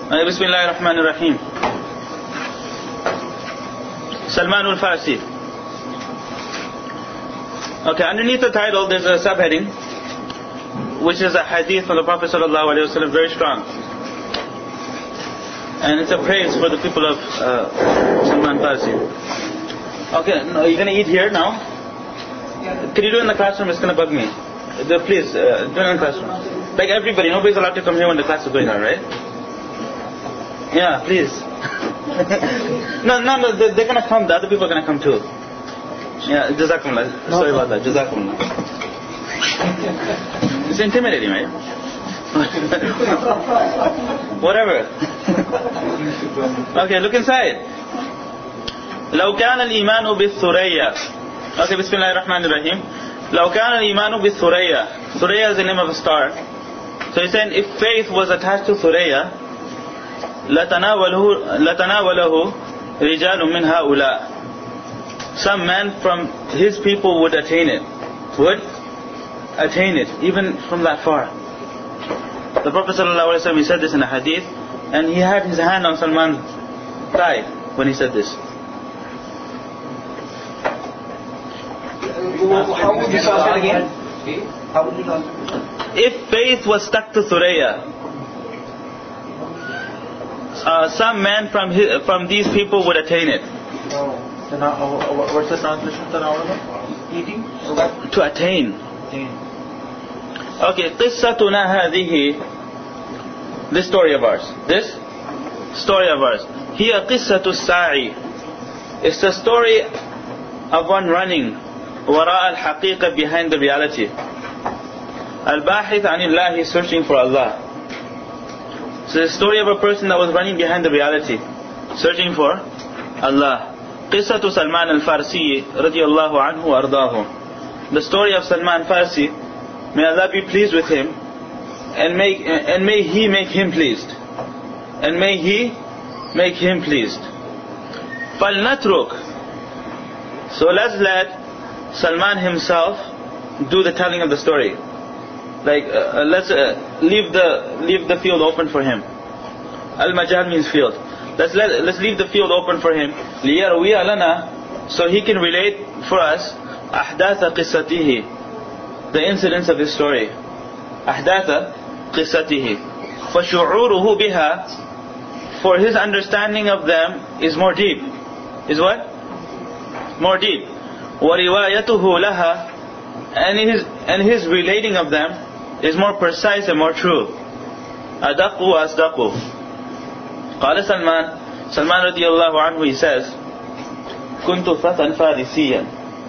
Bismillahir Rahmanir Rahim. Salman al-Farsi. Okay, underneath the title there's a subheading, which is a hadith from the Prophet ﷺ, very strong. And it's a praise for the people of Salman Farsi. Okay, no, you're going to eat here now? Can you do it in the classroom? It's going to bug me. Please, do it in the classroom. Like everybody, nobody's allowed to come here when the class is going on, right? Yeah, please. No, they're going to come. The other people are going to come too. Yeah, Jazakumullah. Sorry about that. Jazakumullah. It's intimidating, right? Whatever. Okay, look inside. لو كان الإيمان بالثريا. Okay, Bismillah ar-Rahman ar-Rahim. لو كان الإيمان بالثريا. Thuraya is the name of a star. So he's saying, if faith was attached to Thuraya, لتناوله رجال من هؤلاء. Some man from his people would attain it. Would attain it, even from that far. The Prophet ﷺ, he said this in a hadith, and he had his hand on Salman's thigh when he said this. How would you translate again? How would you translate? If faith was stuck to Thuraya, some man from these people would attain it. What's the translation? Eating? To attain. Okay, قصتنا هذه. This story of ours. This story of ours. هي قصة الساعي. It's the story of one running وراء الحقيقة, behind the reality. الباحث عن الله, searching for Allah. So the story of a person that was running behind the reality, searching for Allah. قصة سلمان الفارسي رضي الله عنه وأرضاه. The story of Salman Farsi, may Allah be pleased with him, and may He make him pleased, and may He make him pleased. فَلْنَتْرُكْ. So let's let Salman himself do the telling of the story. Like let's leave the field open for him. Al-Majal means field. Let's leave the field open for him. لِيَرْوِيَ لَنَا, so he can relate for us أحداث قصته, the incidents of his story. أحداث قصته. فشعوره بها, for his understanding of them is more deep. Is what? More deep. وَرِوَايَتُهُ لَهَا, and his relating of them is more precise and more true. أَدَقُّ وَأَصْدَقُ. قال Salman radiallahu anhu, he says, كنت فتى فارسيا.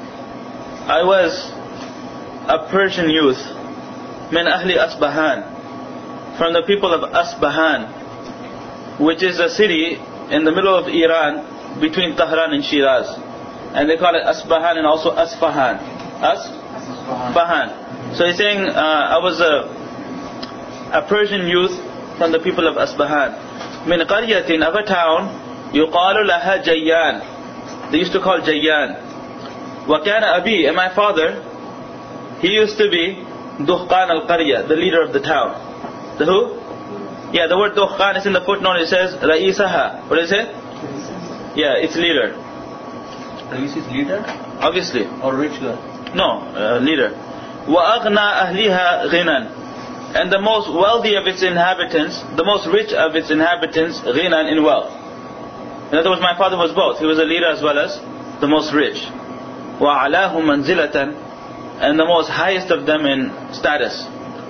I was a Persian youth, من أهل أصبهان, from the people of Asbahan, which is a city in the middle of Iran, between Tehran and Shiraz. And they call it Asbahan and also Asfahan. Asfahan. So he's saying, I was a Persian youth from the people of Asbahan. من قرية, of a town, يقال لها جيان. They used to call Jayyan. وكان أبي, and my father, he used to be دخقان القرية, the leader of the town. The who? Yeah, the word دخقان is in the footnote. It says رئيسها. What is it? Yeah, its leader. Rais is leader? Obviously. Or rich girl? No, leader. وأغنى أهلها غنى, and the most wealthy of its inhabitants, the most rich of its inhabitants, غنى, in wealth. In other words, my father was both. He was a leader as well as the most rich. وَعَلَاهُ مَنْزِلَةً, and the most highest of them in status.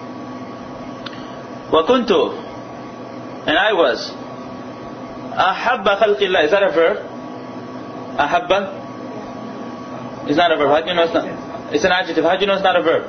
وَكُنْتُ, and I was أَحَبَّ خَلْقِ اللَّهِ. Is that a verb? أَحَبَّ? It's not a verb. How do you know it's not? It's an adjective. How do you know it's not a verb?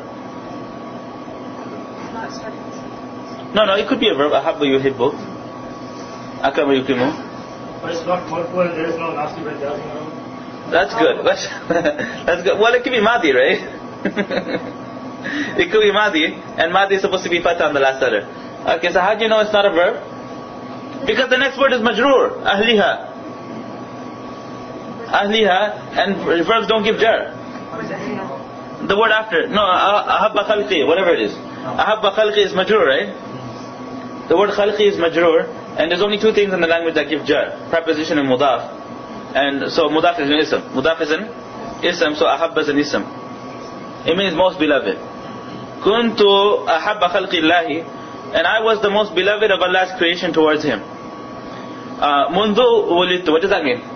No, it could be a verb. أَحَبَّ يُحِبُّ, أَكْرَمَ يُكْرِمُ. But it's not multiple, there is no nasty by judging. That's good. That's good. Well, it could be Madi, right? It could be Madi, and Madi is supposed to be Fatah on the last letter. Okay, so how do you know it's not a verb? Because the next word is Majroor, Ahliha. Ahliha, and verbs don't give jar. The word after, no, Ahabba Khalqi, whatever it is. Ahabba Khalqi is Majroor, right? The word Khalqi is Majroor, And there's only two things in the language that give jar: preposition and mudaf. And so mudaf is an ism. Mudaf is an ism, so ahabba is an ism. It means most beloved. Kuntu ahabba khalqillahi, and I was the most beloved of Allah's creation towards Him. Mundu wulidtu, what does that mean?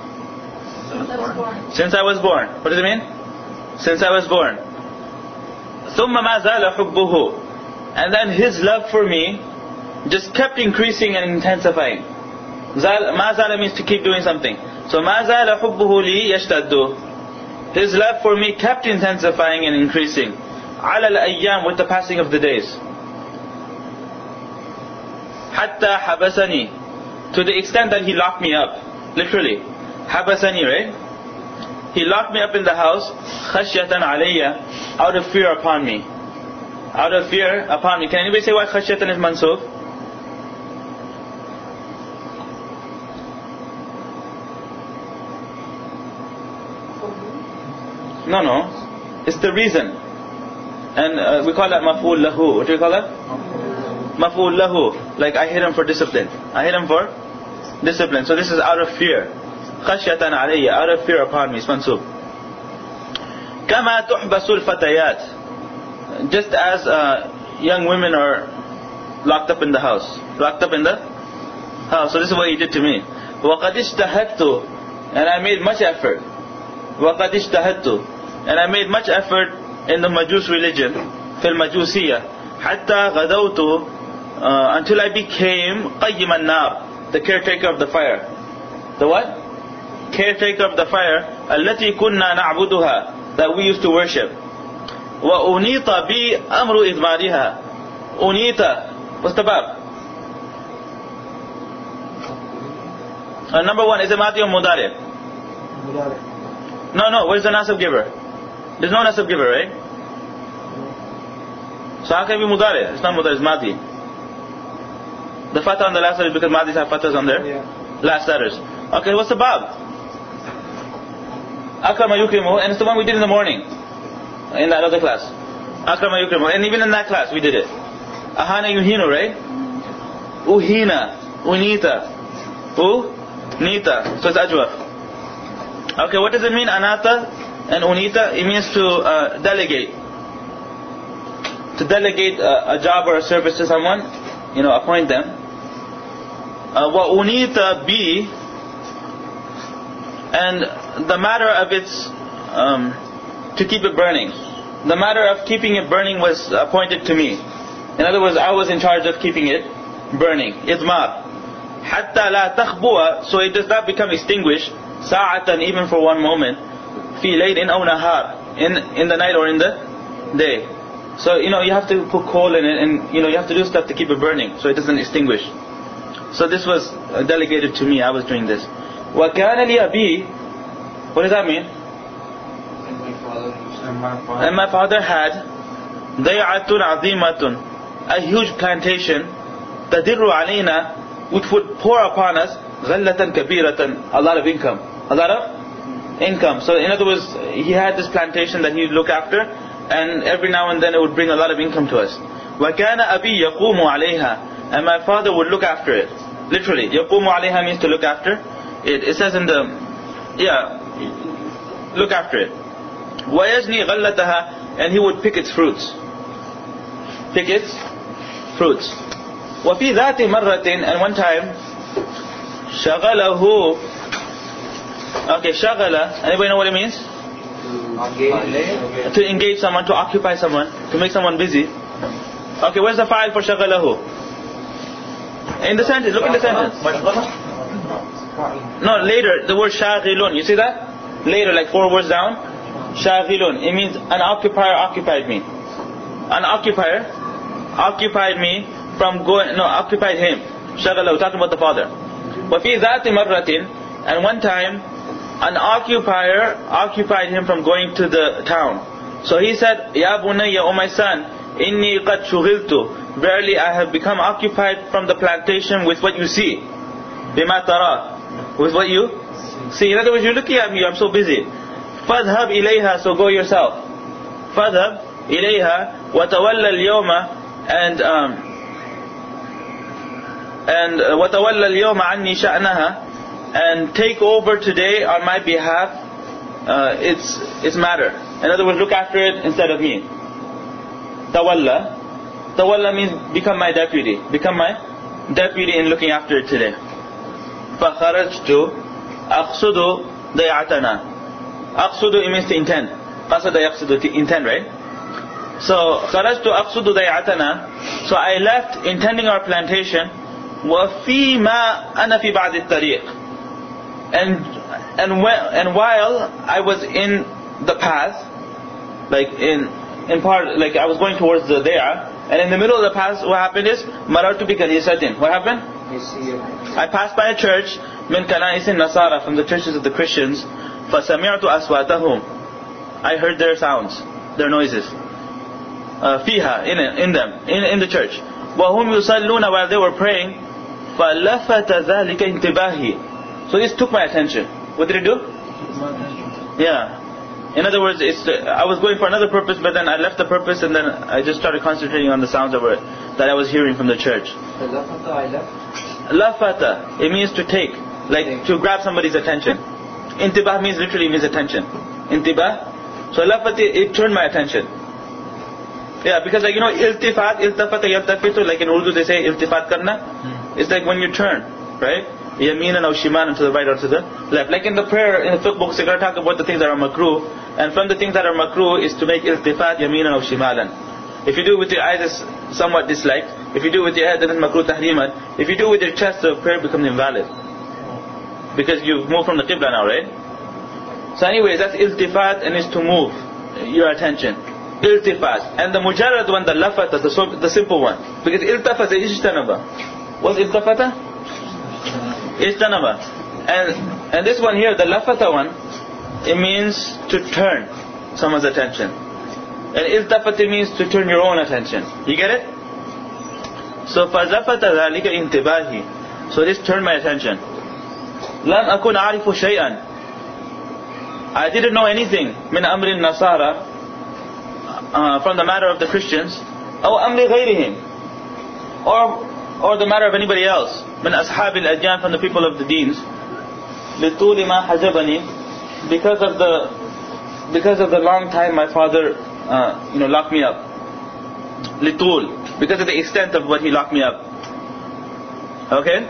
Since I was born. What does it mean? Since I was born. Thumma ma zala hubbuhu, and then His love for me just kept increasing and intensifying. Ma zala means to keep doing something. So ma zala hubbuhu li yashtaddu. His love for me kept intensifying and increasing. Ala al-ayyam, with the passing of the days. Hatta habasani, to the extent that He locked me up. Literally. Habasani, right? He locked me up in the house. Khashyatan alayya, out of fear upon me. Out of fear upon me. Can anybody say why khashyatan is mansub? No. It's the reason. And we call that maf'ul lahu. What do we call that? Maf'ul lahu. Like I hit him for discipline. I hit him for discipline. So this is out of fear. Khashyatan alayya, out of fear upon me. It's mansub. Kama tuhbasul fatayat. Just as young women are locked up in the house. Locked up in the house. So this is what He did to me. وَقَدْ اجْتَهَدْتُ, and I made much effort. وَقَدْ اجْتَهَدْتُ, and I made much effort in the Majus religion, fil Majusiyya, hatta ghadawtu, until I became qayyim an-nar, the caretaker of the fire. The what? Caretaker of the fire, allati kunna na'buduha, that we used to worship. Wa unita bi amru idmariha. Unita, what's the bab? Number one, is it mati or mudari? No, where's the nasab giver? There's no nasab giver, right? So how can it be mudari? It's not mudari, it's mati. The fatah on the last letter is because madis have fathahs on their last letters. Okay, what's the bab? Akrama yukrimu, and it's the one we did in the morning, in that other class. Akrama yukrimu, and even in that class we did it. Ahana yuhinu, right? Uhina, unita, nita. So it's ajwaf. Okay, what does it mean, anata and unita? It means to delegate. To delegate a job or a service to someone, appoint them. Wa unita bi, and the matter of its, to keep it burning. The matter of keeping it burning was appointed to me. In other words, I was in charge of keeping it burning. Idmar. Hatta la takhbu'a, so it does not become extinguished. Sa'atan, even for one moment. Fi laylin aw nahar, in the night or in the day. So you have to put coal in it, and you have to do stuff to keep it burning, so it doesn't extinguish. So this was delegated to me. I was doing this. Wa kana li abi, what does that mean? And my father had day'atun azimatun, a huge plantation, tadirru alayna, which would pour upon us ghallatan kabiratan, a lot of income. So in other words, he had this plantation that he would look after, and every now and then it would bring a lot of income to us. وَكَانَ أَبِي يَقُومُ عَلَيْهَا, and my father would look after it. Literally, يَقُومُ عَلَيْهَا means to look after it. It says in the, look after it. وَيَجْنِي غَلَّتَهَا, and he would pick its fruits. Pick its fruits. وَفِي ذَاتِ مَرَّةٍ, and one time, شَغَلَهُ. Okay, shagala, anybody know what it means? To engage someone, to occupy someone, to make someone busy. Okay, where's the file for shagalahu? In the sentence, look at the sentence. No, later, the word shaghilun, you see that? Later, like 4 words down. Shaghilun, it means an occupier occupied me. An occupier occupied me from occupied him. Shagalahu, talking about the father. وَفِي ذَاتِ مَرَّةٍ, and one time, an occupier occupied him from going to the town. So he said, Ya bunayya, O my son, inni qad shughiltu, verily I have become occupied from the plantation with what you see. Bima tara, with what you see. In other words, you're looking at me, I'm so busy. Fadhhab ilayha, so go yourself. Fadhhab ilayha, wa tawalla al-yawma, and and وَتَوَلَّ الْيَوْمَ عَنِّي شَأْنَهَا, and take over today on my behalf its matter. In other words, look after it instead of me. Tawalla means become my deputy. Become my deputy in looking after it today. فَخَرَجْتُ أَقْصُدُ ضَيْعَتَنَا. أَقْصُدُ, it means to intend. قَصَدَ يَقْصُدُ, to intend, right? So خَرَجْتُ أَقْصُدُ ضَيْعَتَنَا. So I left intending our plantation. وَفِي مَا أَنَا فِي بَعْدِ الطَّرِيقِ. And while I was in the path, like in part, like I was going towards the there, and in the middle of the path, what happened is marartu bi kanisatin. What happened? I passed by a church, min kanaisin nasara, from the churches of the Christians. فَسَمِعْتُ أَصْوَاتَهُمْ. I heard their sounds, their noises. فيها, in them, in the church. وَهُمْ يُصَلُّونَ, while they were praying. فَلَفَتَ ذَلِكَ انْتِبَاهِ. So this took my attention. What did it do? Yeah. In other words, I was going for another purpose, but then I left the purpose, and then I just started concentrating on the sounds that I was hearing from the church. Lafata, it means to take, like to grab somebody's attention. Intibah literally means attention. Intibah. So lafata, it turned my attention. Yeah, because like iltifat, iltafata, yaltafitu, like in Urdu they say iltifat karna. It's like when you turn, right? Yaminan or shimanan, to the right or to the left. Like in the prayer, in the fiqh books, they're going to talk about the things that are makruh. And from the things that are makruh is to make iltifat yaminan or shimalan. If you do it with your eyes, it's somewhat disliked. If you do it with your head, then it's makruh tahriman. If you do it with your chest, the prayer becomes invalid. Because you've moved from the qibla now, right? So anyways, that's iltifat, and is to move your attention. Iltifat. And the mujarrad one, the lafata, the simple one. Because iltafata is ijtanaba. What's iltafata? Ijtanaba. And this one here, the lafata one, it means to turn someone's attention. And iltafata means to turn your own attention. You get it? So فَزَفَتَ ذَلِكَ انْتِبَاهِ. So this turned my attention. لَنْ أَكُنْ أَعْرِفُ شَيْئًا. I didn't know anything مِنْ أَمْرِ النَّصَارَى, from the matter of the Christians, أو أَمْرِ غَيْرِهِمْ, or the matter of anybody else, مِنْ أَصْحَابِ الْأَدْيَانِ, from the people of the deens, لِطُولِ مَا حَجَبَنِي, because of the long time my father locked me up. لِطُول, because of the extent of what he locked me up. Okay?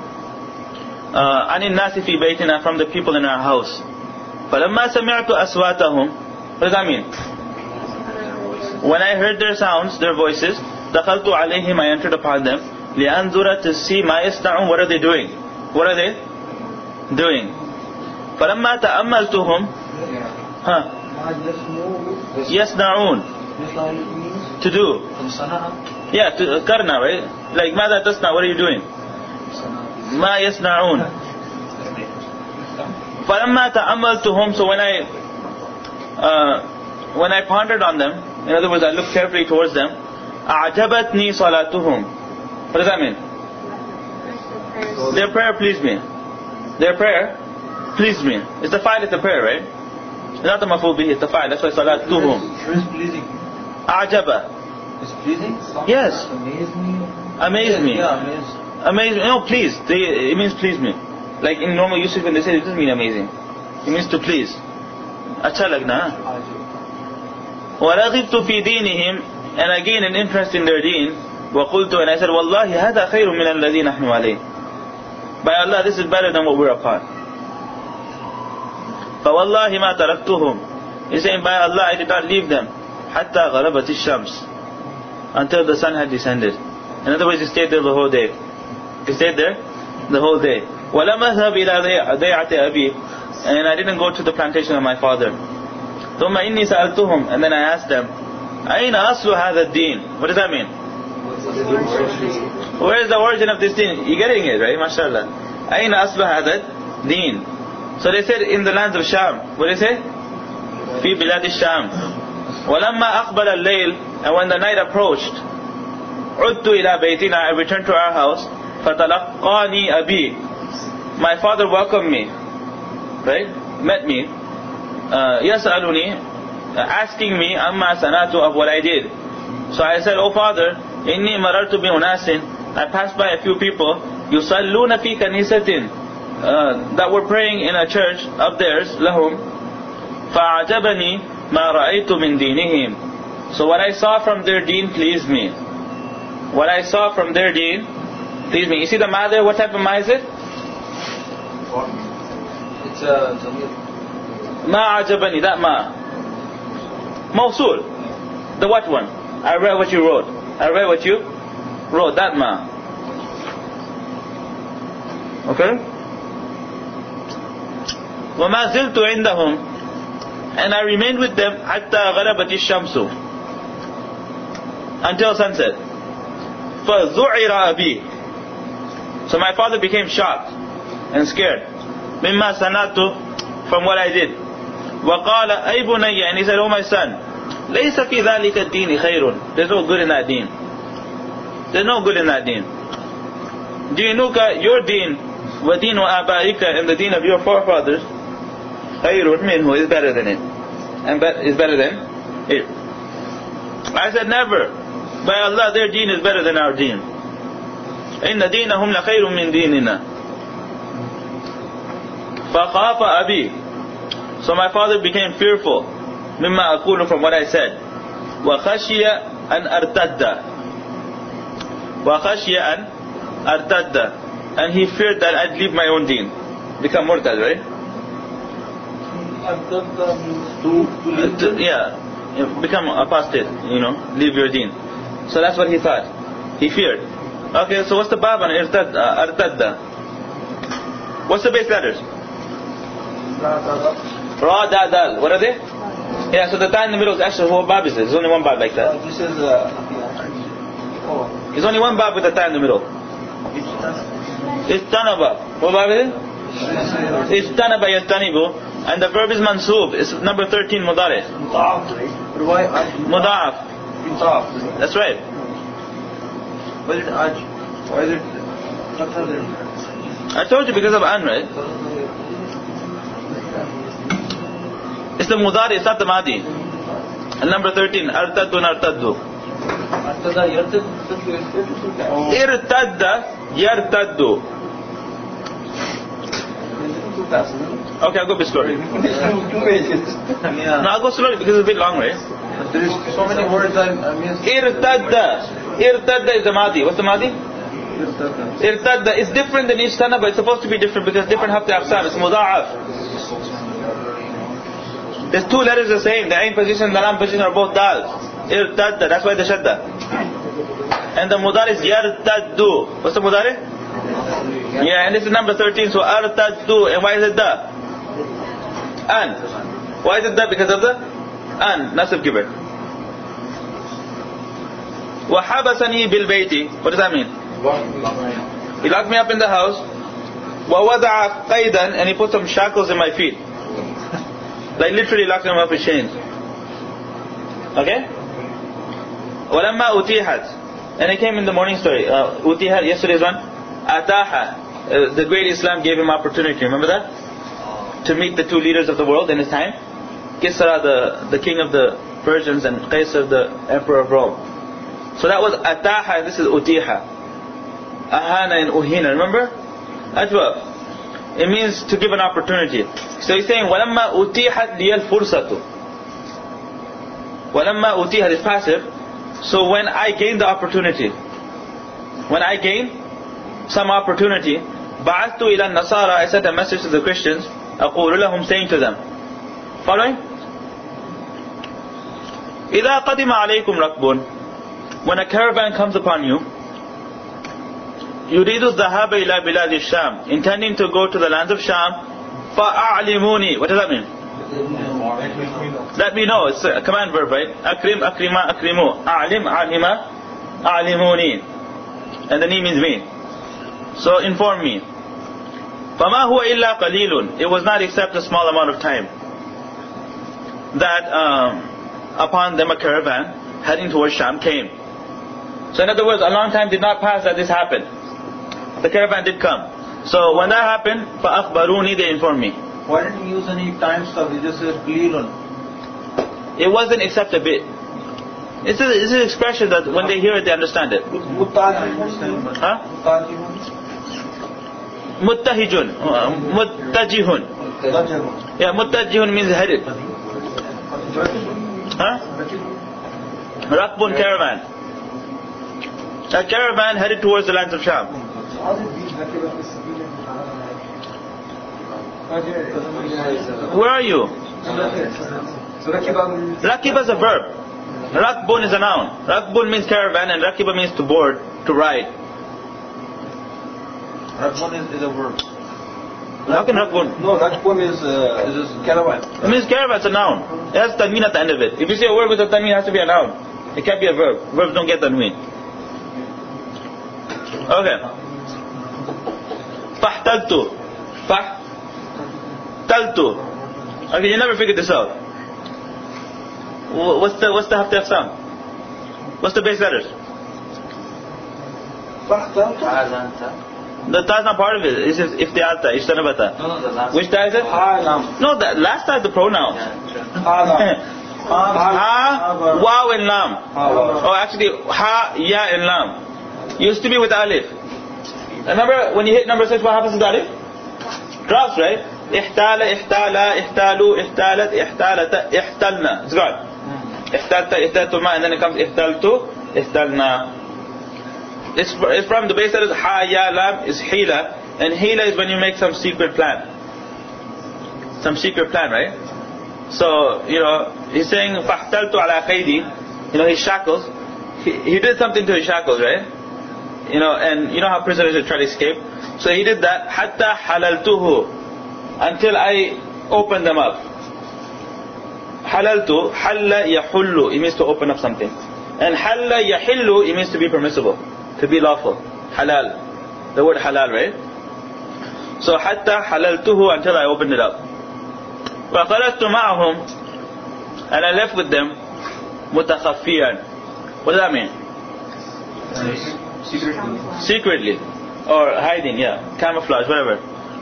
عَنِ النَّاسِ فِي بَيْتِنَا, from the people in our house. فَلَمَّا سَمِعْتُ أَصْوَاتَهُمْ. What does that mean? When I heard their sounds, their voices, دَخَلْتُ عَلَيْهِمْ, I entered upon them, لِأَنْظُرَ, to see مَا يَسْنَعُونَ, what are they doing? What are they doing? فَلَمَّا تَأَمَّلْتُهُمْ يَسْنَعُونَ, to do. Yeah, to karna, right? Like ماذا تصنع, what are you doing? ما يصنعون. فلما تأملتهم, so when I pondered on them, in other words, I looked carefully towards them, أعجبتني صلاتهم. What does that mean? Their prayer pleased me. Their prayer pleased me. It's the fa'il, it's the prayer, right? It's not the maf'ul bihi, it's the fa'il. That's why salatuhum. It's pleasing. A'jaba. It's pleasing? Yes. Amaze me. Yeah, amazed. Amaze me. No, please. It means please me. Like in normal usage when they say it doesn't mean amazing. It means to please. Acha lagna. وَرَغِبْتُ فِي دِينِهِمْ, and I gained an interest in their deen. وَقُلْتُ, and I said, وَاللَّهِ هَذَا خَيْرٌ مِنَ الَّذِي نَحْنُ عَلَيْهِ. By Allah, this is better than what we're upon. فَوَاللَّهِ مَا تَرَكْتُهُمْ. He's saying, by Allah, I did not leave them. حَتَّى غَرَبَتِ الشَّمْسِ, until the sun had descended. In other words, he stayed there the whole day. He stayed there the whole day. وَلَمْ أَذْهَبْ إِلَى ضَيْعَةِ أَبِي, and I didn't go to the plantation of my father. ثُمَّ إِنِّي سَأَلْتُهُمْ, and then I asked them, أَيْنَ أَصْلُ هَذَا الدِّينِ. What does that mean? Where is the origin of this deen? You're getting it, right? MashaAllah. أَيْنَ أَصْلُ هَذَا الدِّينِ. So they said in the lands of Sham. What did they say? فِي بِلَادِ الشَّام. وَلَمَّا أَقْبَلَ اللَّيْلِ, and when the night approached, عُدْتُ إِلَى بَيْتِنَا, I returned to our house. فَتَلَقَّانِي أَبِي, my father welcomed me, right? Met me. يَسْأَلُنِي, asking me amma sanatu, of what I did. So I said, oh father, inni marartu bi unasin I passed by a few people, يُصَلُّونَ فِي كَنِيسَةٍ, that were praying in a church of theirs, لَهُمْ فَعَجَبَنِي مَا رَأَيْتُ مِنْ دِينِهِمْ. So what I saw from their deen pleased me. What I saw from their deen pleased me. You see the ma there, what type of ma is it? It's a Ma ajabani, that ma. Mawsul. The what one? I read what you wrote. I read what you wrote, that ma. Okay? وَمَا زِلْتُ عِنْدَهُمْ, and I remained with them حَتَّى غَرَبَتِ الشَّمْسُ, until sunset. فَذُعِرَ أَبِي, so my father became shocked and scared. مِمَّا سَنَعْتُ, from what I did. وَقَالَ أَيْ بُنَيَّ, and he said, oh my son, لَيْسَ فِي ذَلِكَ الدِّينِ خَيْرٌ, there's no good in that deen. There's no good in that deen. دِينُكَ, your deen, وَدِينُ آبَائِكَ, and the deen of your forefathers, خَيْرٌ مِنْهُ, is better than it. And is better than it. I said, never. By Allah, their deen is better than our deen. إِنَّ دِينَهُمْ لَخَيْرٌ مِنْ دِينِنَا. فَخَافَ أَبِي, so my father became fearful, مِمَّا أَقُولُ, from what I said. وَخَشِيَ أَنْ أَرْتَدَّ, وَخَشِيَ أَنْ أَرْتَدَّ, and he feared that I'd leave my own deen. Become murtad, right? Yeah, become apostate, leave your deen. So that's what he thought. He feared. Okay, so what's the bab on Artadda? What's the base letters? Ra, Da, Dal. What are they? Yeah, so the ta in the middle is actually, what bab is it? There's only one bab like that. This is There's only one bab with the ta in the middle. Istanaba. What bab is it? Istanaba yastanibu. And the verb is mansoob. It's number 13, mudari. Muda'af. That's right. Why is it aj? Why is it? I told you because of an, right? It's the mudari, it's not the madi. And number 13, artaddu nartaddu. Irtadda yartaddu. Okay, I'll go a bit slowly. No, I'll go slowly because it's a bit long, right? There is so many words I missed. Irtadda. Irtadda is the madi. What's the madi? Irtadda is different than ijtana, but it's supposed to be different because different hafti aqsam. It's muda'af. There's two letters the same. The ain position and the lam position are both dal. Irtadda. That's why the shadda. And the mudari is yartaddu. What's the mudari? Yeah, and this is number 13. So artaddu. And why is it da? An. Why is it da? Because of the an. Nasib giver. وَحَبَسَنِي بِالْبَيْتِ. What does that mean? He locked me up in the house. وَوَضَعَ قَيْدًا, and he put some shackles in my feet. Like literally locked him up with chains. Okay? وَلَمَّا أُتِيحَتْ, and it came in the morning story. Utihat, yesterday's one. Ataha, the great Islam gave him opportunity. Remember that? To meet the two leaders of the world in his time. Kisra, the king of the Persians, and Qaisar, the emperor of Rome. So that was Ataha, and this is Utiha. Ahana and Uhina, remember? Atwa. It means to give an opportunity. So he's saying, وَلَمَّا أُتِيحَتْ لِيَ الْفُرْسَةُ. وَلَمَّا أُتِيحَتْ is passive. So when I gained the opportunity, when I gained some opportunity, بَعَثْتُ إِلَى النَّصَارَى, I sent a message to the Christians, أَقُولُ لَهُمْ, saying to them. Following? إِذَا قَدِمَ عَلَيْكُمْ رَكْبٌ, when a caravan comes upon you, يُرِيدُ الذَّهَابَ إِلَى بِلَادِ الشَّامِ, intending to go to the land of Sham, فَأَعْلِمُونِي. What does that mean? Let me know. It's a command verb, right? Akrim, akrima, akrimu. A'lim, a'lima, a'limuni. And the name means me. So inform me. فَمَا هُوَ إِلَّا قَلِيلٌ. It was not except a small amount of time that upon them a caravan heading towards Sham came. So in other words, a long time did not pass that this happened. The caravan did come. So when that happened, فَأَخْبَرُونِي, they informed me. Why didn't you use any time stuff? You just said qalilun. It wasn't except a bit. It's an expression that when they hear it, they understand it. Huh? Muttahijun. Muttajihun. Yeah, muttajihun means headed. Huh? Rakbun, caravan. A caravan headed towards the lands of Sham. Where are you? Rakiba is a verb. Rakbun is a noun. Rakbun means caravan and Rakiba means to board, to ride. Rakbun is a verb. How can Rakbun? No, Rakbun is caravan. It means caravan, it's a noun. It has tanween at the end of it. If you say a word with a tanween, it has to be a noun. It can't be a verb. Verbs don't get tanween. Okay. Fahtaltu. Fahtaltu. Okay, you never figured this out. What's the Hafta Aqsam? What's the base letters? The ta is not part of it. It's iftialta, ishtanabata. No, which ta is it? No, the last ta is the pronoun. Ha, waw and lam. Oh, actually, ha, ya and lam. Used to be with alif. Remember when you hit number 6, what happens to the alif? Drops, right? Ihtala, ihtala, ihtalu, ihtalat, ihtalata, ihtalna. It's gone. Ihtalta, ihtaltu ma, and then it comes ihtaltu, ihtalna. It's from the base that is ha, ya, lam, is hila. And hila is when you make some secret plan. Some secret plan, right? So, he's saying, فَحْتَلْتُ عَلَى خَيْدِي. His shackles. He did something to his shackles, right? And you know how prisoners would try to escape? So he did that, حَتَّى حَلَلْتُهُ. Until I opened them up. حَلَلْتُ, حَلَّ يَحُلُّ. It means to open up something. And حَلَّ يَحِلُّ, it means to be permissible. To be lawful. Halal. The word halal, right? So حَتَّى حَلَلْتُهُ, until I opened it up. فَخَلَجْتُ مَعَهُمْ, and I left with them مُتَخَفِّيًا. What does that mean? Secretly. Or hiding, yeah. Camouflage, whatever.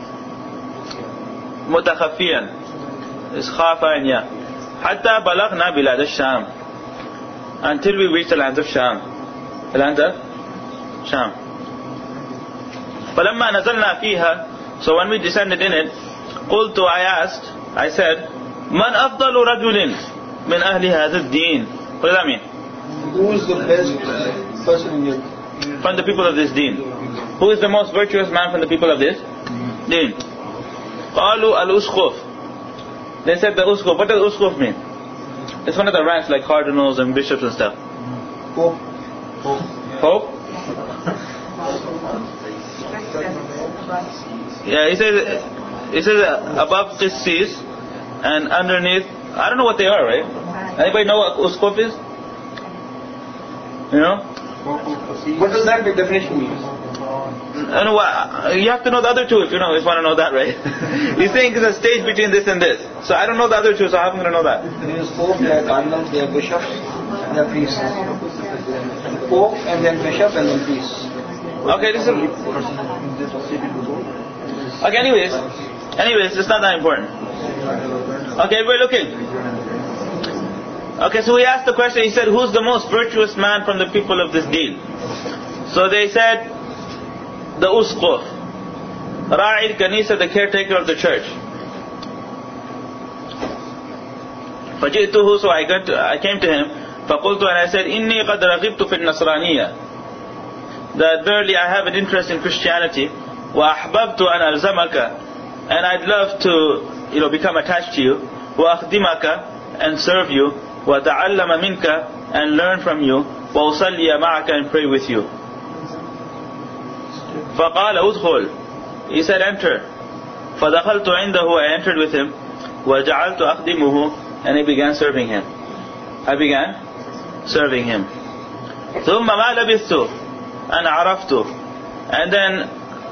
مُتَخَفِّيًا. It's khafa and ya. حَتَّى بَلَغْنَا بِلَادَ الشَّامِ. Until we reached the lands of Sham. The lands of Sham. فَلَمَّا نَزَلْنَا فِيهَا. So when we descended in it, قُلْتُ, I said, مَنْ أَفْضَلُ رَجُلٍ مِنْ أَهْلِ هَذَا الدِّينِ. What does that mean? Who is the best person in your... From the people of this deen. Who is the most virtuous man from the people of this deen? قَالُوا الْأُسْخُفِ. They said the uskuf. What does uskuf mean? It's one of the ranks like cardinals and bishops and stuff. Pope. Yeah, he says above qissis and underneath, I don't know what they are, right? Anybody know what uskuf is? What does that definition mean? You have to know the other two if you want to know that, right? He's saying it's a stage between this and this. So I don't know the other two, so how am I going to know that? There is Pope, there are cardinals, there are bishops, there are priests. Pope and then bishop and then priests. Okay, this is... Okay, anyways, it's not that important. Okay, we're looking. Okay, so we asked the question, he said, who's the most virtuous man from the people of this deen? So they said, the usquf, Ra'il Kanisa, the caretaker of the church. فَجِئْتُهُ, so I came to him, فَقُلْتُ, and I said, إِنِّي قَدْ رَغِبْتُ فِي النَّصْرَانِيَّةِ. That verily I have an interest in Christianity, وَأَحْبَبْتُ أَنْ أَلْزَمَكَ, and I'd love to, become attached to you, وَأَخْدِمَكَ, and serve you, وَتَعَلَّمَ مِنْكَ, and learn from you, وَأُصَلِّيَ مَعَكَ, and pray with you. فَقَالَ أُدْخُلْ, he said, enter. فَدَخَلْتُ عِنْدَهُ, I entered with him, وَجَعَلْتُ أَخْدِمُهُ, and I began serving him. ثُمَّ مَا لَبِثْتُ أَنْ عَرَفْتُ, and then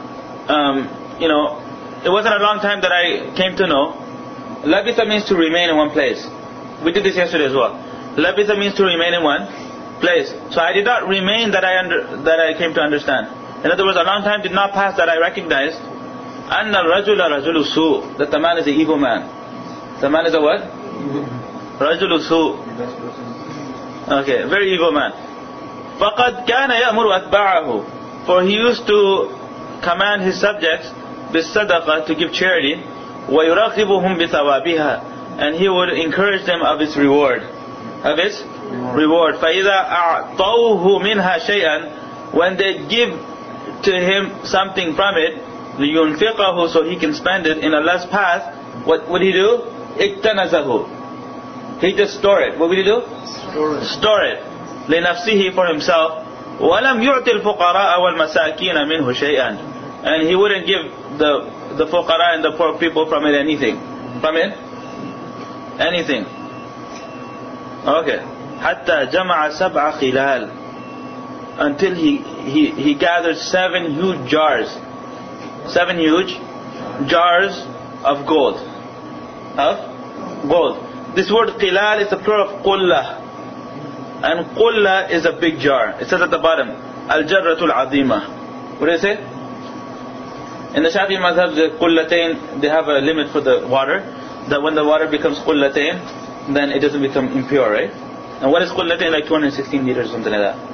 it wasn't a long time that I came to know. Labitha means to remain in one place. We did this yesterday as well. Labitha means to remain in one place. So I did not remain that I came to understand. In other words, a long time did not pass that I recognized أَنَّ الرَّجُلَ رَجُلُ سُوء, that the man is an evil man. The man is a what? رَجُلُ سُوء. Okay, very evil man. فَقَدْ كَانَ يَأْمُرُ أَتْبَعَهُ, for he used to command his subjects بِالصَّدَقَةِ, to give charity, وَيُرَغِّبُهُمْ بِثَوَابِهَا, and he would encourage them of its reward. Of its reward. فَإِذَا أَعْطَوْهُ مِنْهَا شَيْئًا, when they give to him something from it, لِيُنْفِقَهُ, so he can spend it in Allah's path, what would he do? اِكْتَنَزَهُ, he just store it. What would he do? Store it. لِنَفْسِهِ, for himself. وَلَمْ يُعْتِ الْفُقَرَاءَ وَالْمَسَاكِينَ مِنْهُ شَيْئًا, and he wouldn't give the fuqara and the poor people from it anything. From it? Anything. Okay. حَتَّى جَمَعَ سَبْعَ خِلَالٍ, until he gathered 7 huge jars. 7 huge jars of gold. Of gold. This word qilal is the plural of qulla. And qulla is a big jar. It says at the bottom, al-jarratul azima. What does it say? In the Shafi'i madhab, the qullatain, they have a limit for the water. That when the water becomes qullatain, then it doesn't become impure, right? And what is qullatain? Like 216 liters or something like that.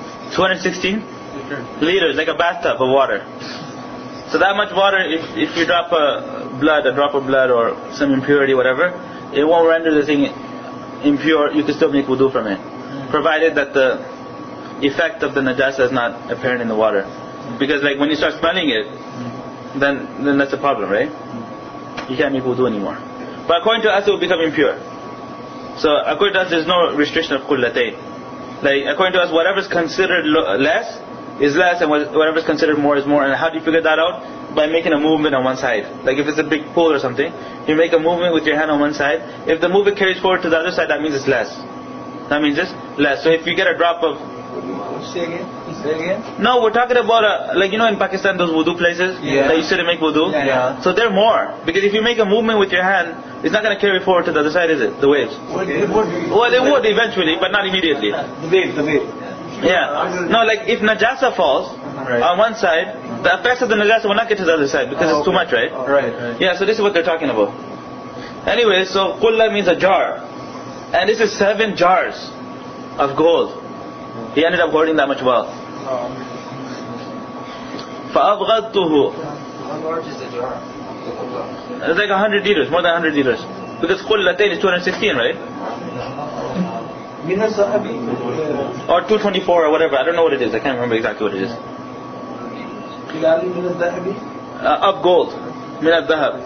216 liters, like a bathtub of water. So that much water, if you drop a drop of blood or some impurity, whatever, it won't render the thing impure. You can still make wudu from it, provided that the effect of the najasa is not apparent in the water. Because like when you start smelling it, then that's a problem, right? You can't make wudu anymore. But according to us, it will become impure. So according to us, there's no restriction of qullatayn. Like according to us, whatever is considered less is less, and whatever is considered more is more. And how do you figure that out? By making a movement on one side. Like if it's a big pool or something, you make a movement with your hand on one side. If the movement carries forward to the other side, that means it's less. That means it's less. So if you get a drop of... Say again? No, we're talking about like in Pakistan, those wudu places that you sit and make wudu. Yeah. So they're more, because if you make a movement with your hand, it's not going to carry forward to the other side, is it? The waves. Well, it would eventually, but not immediately. The wave. Yeah. No, like if najasa falls on one side, the effects of the najasa will not get to the other side because it's too much, right? Right. Yeah. So this is what they're talking about. Anyway, so qulla means a jar, and this is 7 jars of gold. He ended up hoarding that much wealth. فَأَبْغَضْتُهُ. How large is the jar? It's like 100 liters, more than 100 liters. Because qullatayn is 216, right? Min al-zahabi? Or 224 or whatever. I don't know what it is. I can't remember exactly what it is. Qilali min al-zahabi? Of gold. Min al-dhahab.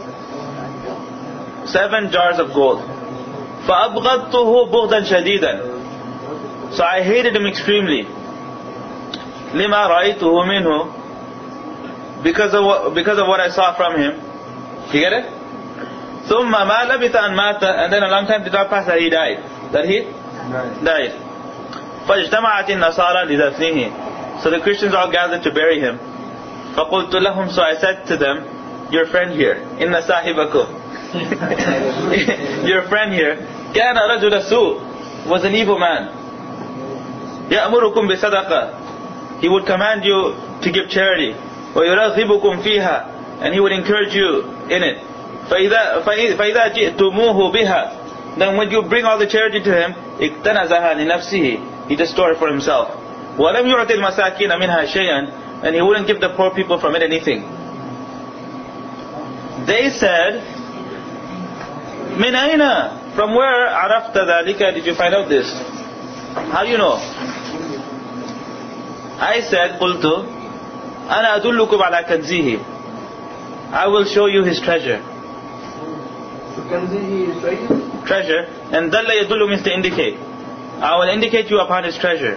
7 jars of gold. فَأَبْغَضْتُهُ بُغْضًا شَدِيدًا. So I hated him extremely. لِمَا رَأَيْتُهُ مِنْهُ, because of what I saw from him. You get it? ثُمَّ مَا لَبِثَ أَنْ مَاتَ, and then a long time did not pass that he died. That he died. فَاجْتَمَعَتِ النَّصَارَى لِدَفْنِهِ. So the Christians all gathered to bury him. فَقُلْتُ لَهُمْ, so I said to them, your friend here, إِنَّ صَاحِبَكُمْ, your friend here, كَانَ رَجُلَ سُوء, was an evil man. يَأْمُرُكُمْ بِصَدَقَةٍ, he would command you to give charity. وَيُرَغِّبُكُمْ فِيهَا, and he would encourage you in it. فَإِذَا جِئْتُمُوهُ بِهَا, then when you bring all the charity to him, اِكْتَنَزَهَا لِنَفْسِهِ, he just stored it for himself. وَلَمْ يُعْتِ الْمَسَاكِينَ مِنْهَا شَيْئًا, and he wouldn't give the poor people from it anything. They said, مِنْ أَيْنَ, from where عَرَفْتَ ذَلِكَ, did you find out this? How do you know? I said, قُلْتُ أَنَا أَدُلُّكُمْ عَلَى كَنْزِهِ, I will show you his treasure. Treasure, and dalla yadullu means to indicate. I will indicate you upon his treasure.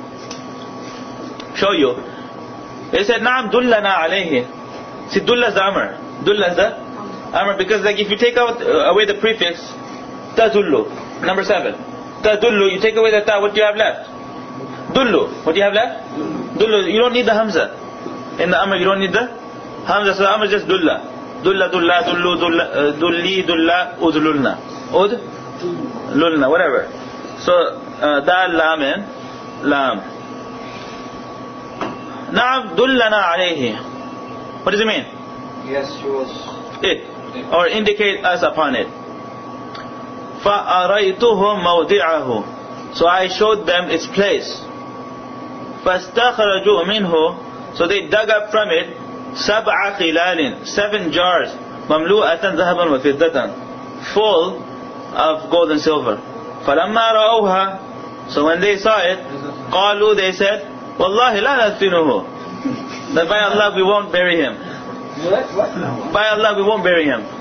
Show you. They said, Naam dullana alayhi. See, dulla is the amr. Dulla is the amr, because like if you take away the prefix, tadullu, number 7. Tadullu, you take away the ta, what do you have left? Dullu, what do you have left? Dullu, you don't need the hamza. In the amr, you don't need the hamza, so the amr is just dulla. Dulla, dulla, dullu, dulla, dulli, dulla, udlulna. Lulna, whatever. So, dal, lam, and lam. Na'am, dullana alayhi. What does it mean? Yes, show us. It, or indicate us upon it. فَأَرَيْتُهُمْ مَوْضِعَهُ, So I showed them its place. فَاسْتَخْرَجُوا مِنْهُ. So they dug up from it 7 خِلَالٍ, 7 jars, مَمْلُوءَةً ذَهَبًا وَفِضَّةً, full of gold and silver. فَلَمَّا رَأَوْهَا. So when they saw it, قَالُوا, they said, وَاللَّهِ لَا نَدْفِنُهُ. That by Allah we won't bury him. By Allah we won't bury him.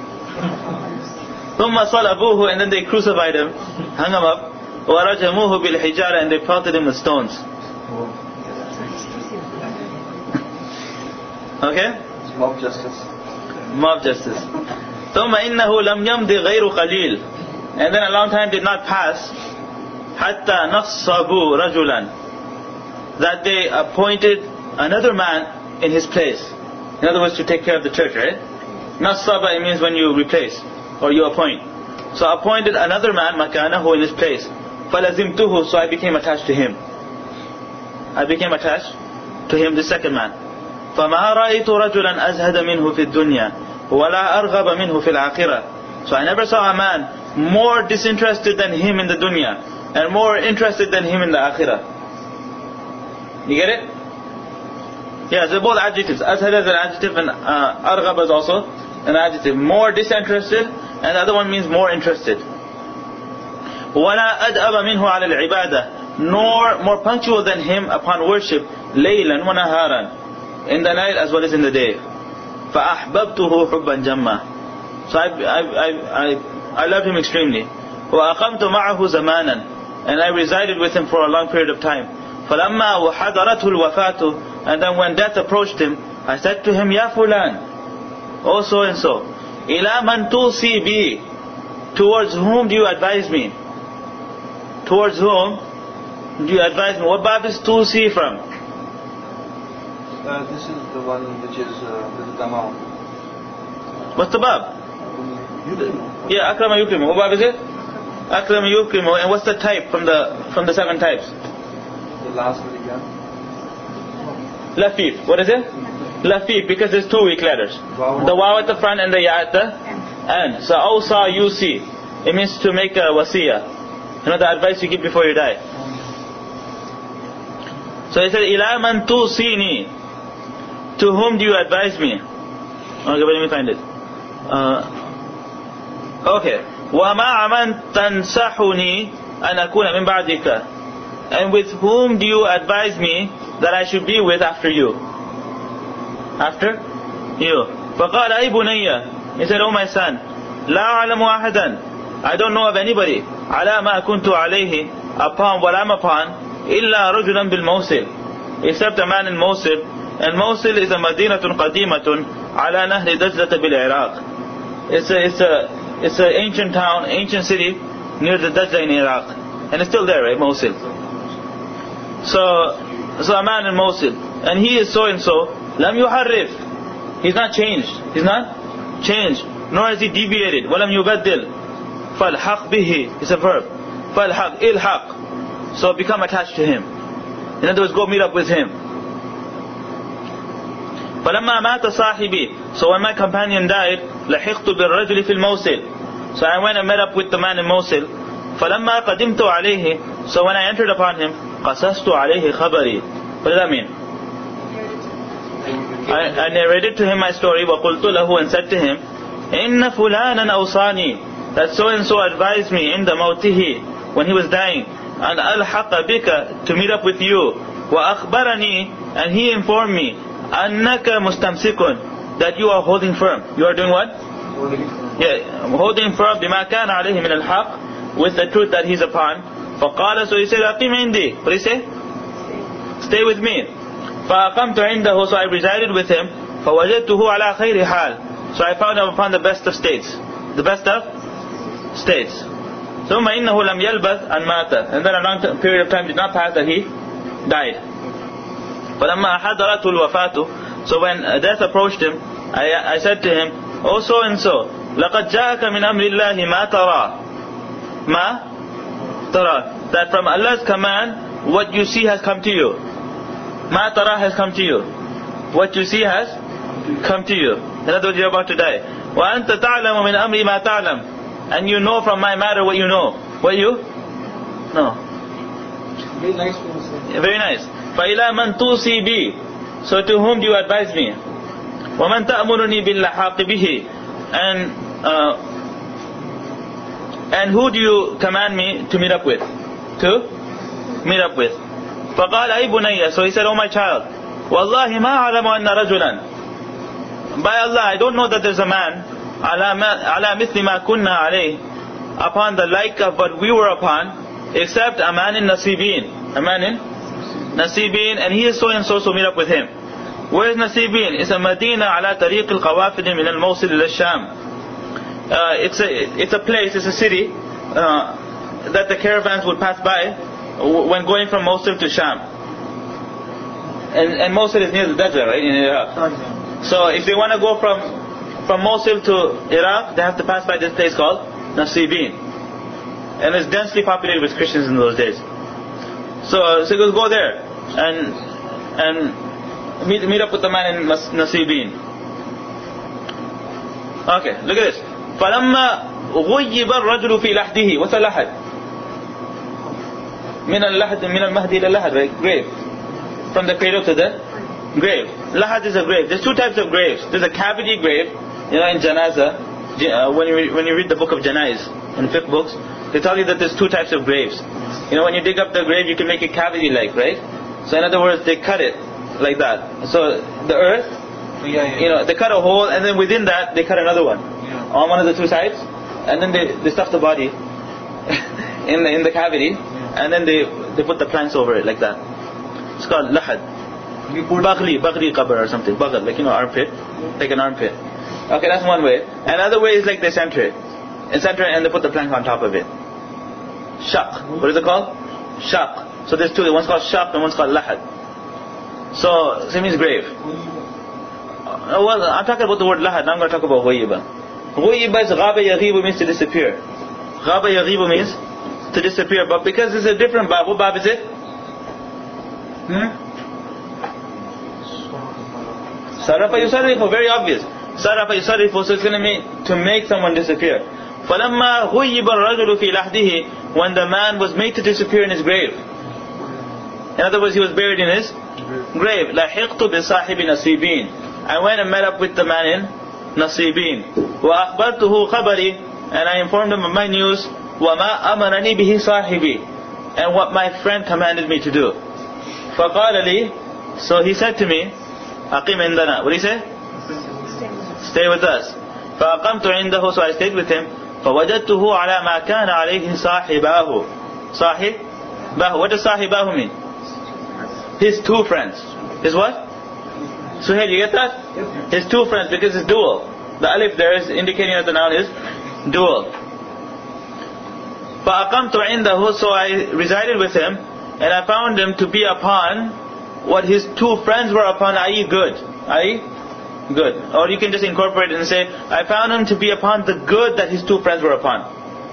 ثُمَّ صَلَبُوهُ. And then they crucified him, hung him up. وَرَجَمُوهُ بِالْحِجَارَةِ. And they pelted him with stones. Okay? Mob justice. Mob justice. ثُمَّ إِنَّهُ لَمْ يَمْضِ غَيْرُ قَلِيلٍ. And then a long time did not pass. حَتَّى نَصَّبُوا رَجُلًا. That they appointed another man in his place. In other words, to take care of the church, right? Nasaba, it means when you replace or you appoint. So appointed another man, makanahu, in his place. فَلَزِمْتُهُ. So I became attached to him. I became attached to him, the second man. فَمَا رَأَيْتُ رَجُلًا أَزْهَدَ مِنْهُ فِي الدُّنْيَا وَلَا أَرْغَبَ مِنْهُ فِي الْآخِرَةِ. So I never saw a man more disinterested than him in the dunya and more interested than him in the akhirah. You get it? Yeah, they're both adjectives. Azhad is an adjective and arghab is also an adjective. More disinterested, and the other one means more interested. وَلَا أَدْأَبَ مِنْهُ عَلَى الْعِبَادَةِ. Nor more punctual than him upon worship, لَيْلًا وَنَهَارًا, in the night as well as in the day. فَأَحْبَبْتُهُ حُبًّا جَمًّا. So I loved him extremely. وَأَقَمْتُ مَعَهُ زَمَانًا. And I resided with him for a long period of time. فَلَمَّا وَحَضَرَتْهُ الْوَفَاةُ. And then when death approached him, I said to him, Ya Fulan, oh so and so, إِلَى مَنْ تُوصِي بِي. Towards whom do you advise me? Towards whom do you advise me? What bab is tusi from? This is the one which is the Tamam. What's the bab? Yeah, Akrama Yukrimu. What bab is it? Akrama Yukrimu. And what's the type from the 7 types? The last one again. Lafif. What is it? Lafif, because there's 2 weak letters. The waw at the front and the ya at the end. So awsa yusi. It means to make a wasiyah. You know, the advice you give before you die. So he said, إِلَى مَنْ تُوصِينِي. To whom do you advise me? Okay, but let me find it. Okay. وَمَا مَنْ تَنْسَحُنِي أَنْ أَكُونَ مِنْ بَعْدِكَ. And with whom do you advise me that I should be with after you? After you. فَقَالَ أَيْ بُنَيَّ. He said, oh my son, لَا أَعْلَمُ أَحَدًا. I don't know of anybody عَلَى مَا كُنْتُ عَلَيْهِ, upon what I'm upon, إِلَّا رَجُلًا بِالْمَوْسِلِ, except a man in Mosul. And Mosul is a مدينة قديمة على نهر دجلة بالعراق. It's an ancient town, ancient city near the Dajla in Iraq. And it's still there, right, Mosul. So a man in Mosul, and he is so and so, lam yuharrif. He's not changed. He's not changed. Nor has he deviated. Walam yubaddil. Falhaq bihi. It's a verb. Falhaq, ilhaq. So become attached to him. In other words, go meet up with him. فَلَمَّا مَاتَ صَاحِبِي. So when my companion died, لَحِقْتُ بِالرَّجُلِ فِي الْمَوْسِلِ. So I went and met up with the man in Mosul. فَلَمَّا قَدِمْتُ عَلَيْهِ. So when I entered upon him, قَصَصْتُ عَلَيْهِ خَبَرِي. What does that mean? I narrated to him my story, وَقُلْتُ لَهُ, and said to him, إِنَّ فُلَانًا أَوْصَانِي. That so and so advised me in the mawtihi, when he was dying, and أَلْحَقَ بِكَ, to meet up with you, وَأَخْبَرَنِي, and he informed me, أَنَّكَ مُسْتَمْسِكٌ, that you are holding firm. You are doing what? Holding firm بِمَا كَانَ عَلَيْهِ مِنَ الْحَقِّ, with the truth that he's upon. فَقَالَ, so he said, أَقِمْ عِنْدِي. What did he say? Stay with me. فَأَقَمْتُ عِنْدَهُ. So I resided with him. فَوَجَدْتُهُ عَلَى خَيْرِ حَالٍ. So I found him upon the best of states. The best of states. ثُمَّ إِنَّهُ لَمْ يَلْبَثْ أَنْ مَاتَ. And then a long period of time did not pass that he died. فَلَمَّا حَضَرَتْهُ الْوَفَاةُ. So when death approached him, I said to him, oh so and so, لَقَدْ جَاءَكَ مِنْ أَمْرِ اللَّهِ مَا تَرَى. مَا تَرَى. That from Allah's command, what you see has come to you. مَا تَرَى has come to you. What you see has come to you. In other words, you're about to die. وَأَنْتَ تَعْلَمُ مِنْ أَمْرِ مَا تَعْلَمُ. And you know from my matter what you know. What you know. Very nice to say. Very nice. فَإِلَى مَنْ تُوصِي بِي. So to whom do you advise me? وَمَنْ تَأْمُرُنِي بِاللَّحَاقِ بِهِ. And who do you command me to meet up with? To meet up with. فَقَالَ أَيْ بُنَيَّ. So he said, oh my child, وَاللَّهِ مَا أَعْلَمُ أَنَّ رَجُلًا. By Allah, I don't know that there's a man عَلَى مِثْلِ مَا كُنَّا عَلَيْهِ, upon the like of what we were upon, except a man in Nasibin. A man in Nasibin, and he is so and so, so meet up with him. Where is Nasibin? It's a Medina ala tariq al-Qawafid min al-Mawsil al-Sham. It's a place, it's a city that the caravans would pass by when going from Mosul to Sham. And Mosul is near the desert, right, in Iraq. So if they want to go from Mosul to Iraq, they have to pass by this place called Nasibin. And it's densely populated with Christians in those days. So he goes, go there and meet up with the man in Nasibin. Okay, look at this. فَلَمَّا غُيِّبَ الرَّجُلُ فِي لَحْدِهِ. What's a lahad? من المهد إلى اللحد, right? Grave. From the cradle to the grave. Lahad is a grave. There's two types of graves. There's a cavity grave, in Janaza. When you read the book of Janaiz in fiqh books, they tell you that there's two types of graves. When you dig up the grave, you can make it cavity-like, right? So in other words, they cut it like that. So the earth, they cut a hole, and then within that, they cut another one. On one of the two sides, and then they stuff the body in the cavity, and then they put the plants over it like that. It's called lahad. Baghli qabr or something. Baghl, like armpit, like an armpit. Okay, that's one way. Another way is like they center it, and they put the plank on top of it. Shaq. What is it called? Shaq. So there's two. One's called shaq and one's called lahad. So it means grave. Well, I'm talking about the word lahad. Now I'm going to talk about ghayyiba. Ghayyiba is ghaba yaghibu, means to disappear. Ghaba yaghibu means to disappear. But because it's a different bab, what bab is it? Sarafa yusarrifu, very obvious. Sarafa yusarrifu, so it's going to mean to make someone disappear. فَلَمَّا غُيِّبَ الرَّجُلُ فِي لَحْدِهِ. When the man was made to disappear in his grave. In other words, he was buried in his grave. لَحِقْتُ بِصَاحِبِ نَصِيبِينَ. I went and met up with the man in Nasibin. وَأَخْبَرْتُهُ خَبَرِي. And I informed him of my news. وَمَا أَمَرَنِي بِهِ صَاحِبِي. And what my friend commanded me to do. فَقَالَ لِي. So he said to me, أَقِمْ عِنْدَنَا. What did he say? Stay with us. فَأَقَمْتُ عِنْدَهُ. So I stayed with him. فَوَجَدْتُهُ عَلَى مَا كَانَ عَلَيْهِ صَاحِبَاهُ. صَاحِبَاهُ. What does صَاحِبَاهُ mean? His two friends. His what? Suhail, you get that? His two friends, because it's dual. The alif there is indicating that the noun is dual. فَأَقَمْتُ عِنْدَهُ. So I resided with him, and I found him to be upon what his two friends were upon, i.e. good. I.e. good. Or you can just incorporate it and say, I found him to be upon the good that his two friends were upon.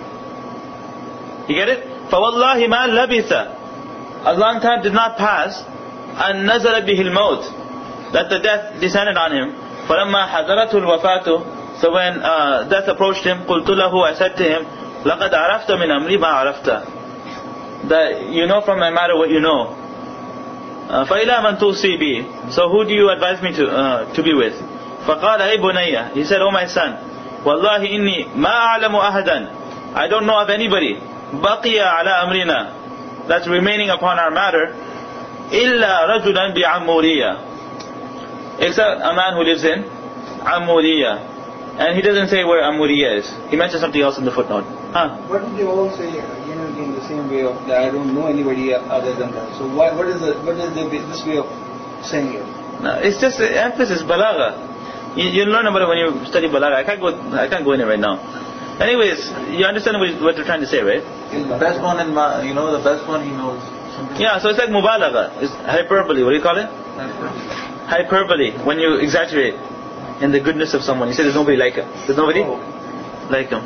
You get it? فَوَاللَّهِ مَا لَبِثَ. A long time did not pass, أَن نَزَلَ بِهِ الْمَوْتِ. That the death descended on him. فَلَمَّا حَضَرَتْهُ الْوَفَاةُ. So when death approached him, قُلْتُ لَهُ, I said to him, لَقَدْ عَرَفْتَ مِنْ أَمْرِي مَا عَرَفْتَ. That you know from my matter what you know. فَإِلَى مَنْ تُوصِي بِي. So who do you advise me to be with? فَقَالَ أَيْ بُنَيَّ. He said, oh my son, وَاللَّهِ إِنِّي مَا أَعْلَمُ أَحَدًا. I don't know of anybody بَقِيَ عَلَى أَمْرِنَا, that's remaining upon our matter, إِلَّا رَجُلًا بِعَمُّورِيَّةٍ. Except a man who lives in Amuriya. And he doesn't say where Amuriya is. He mentions something else in the footnote. What did they all say in the same way of that I don't know anybody other than that? So what is this way of saying it? No, it's just emphasis, balagha. You learn about it when you study balagha. I can't go in it right now. Anyways, you understand what you're trying to say, right? The best one the best one he knows. Yeah, so it's like mubalagha. It's hyperbole. What do you call it? Hyperbole. When you exaggerate in the goodness of someone. You say there's nobody like him. There's nobody like him.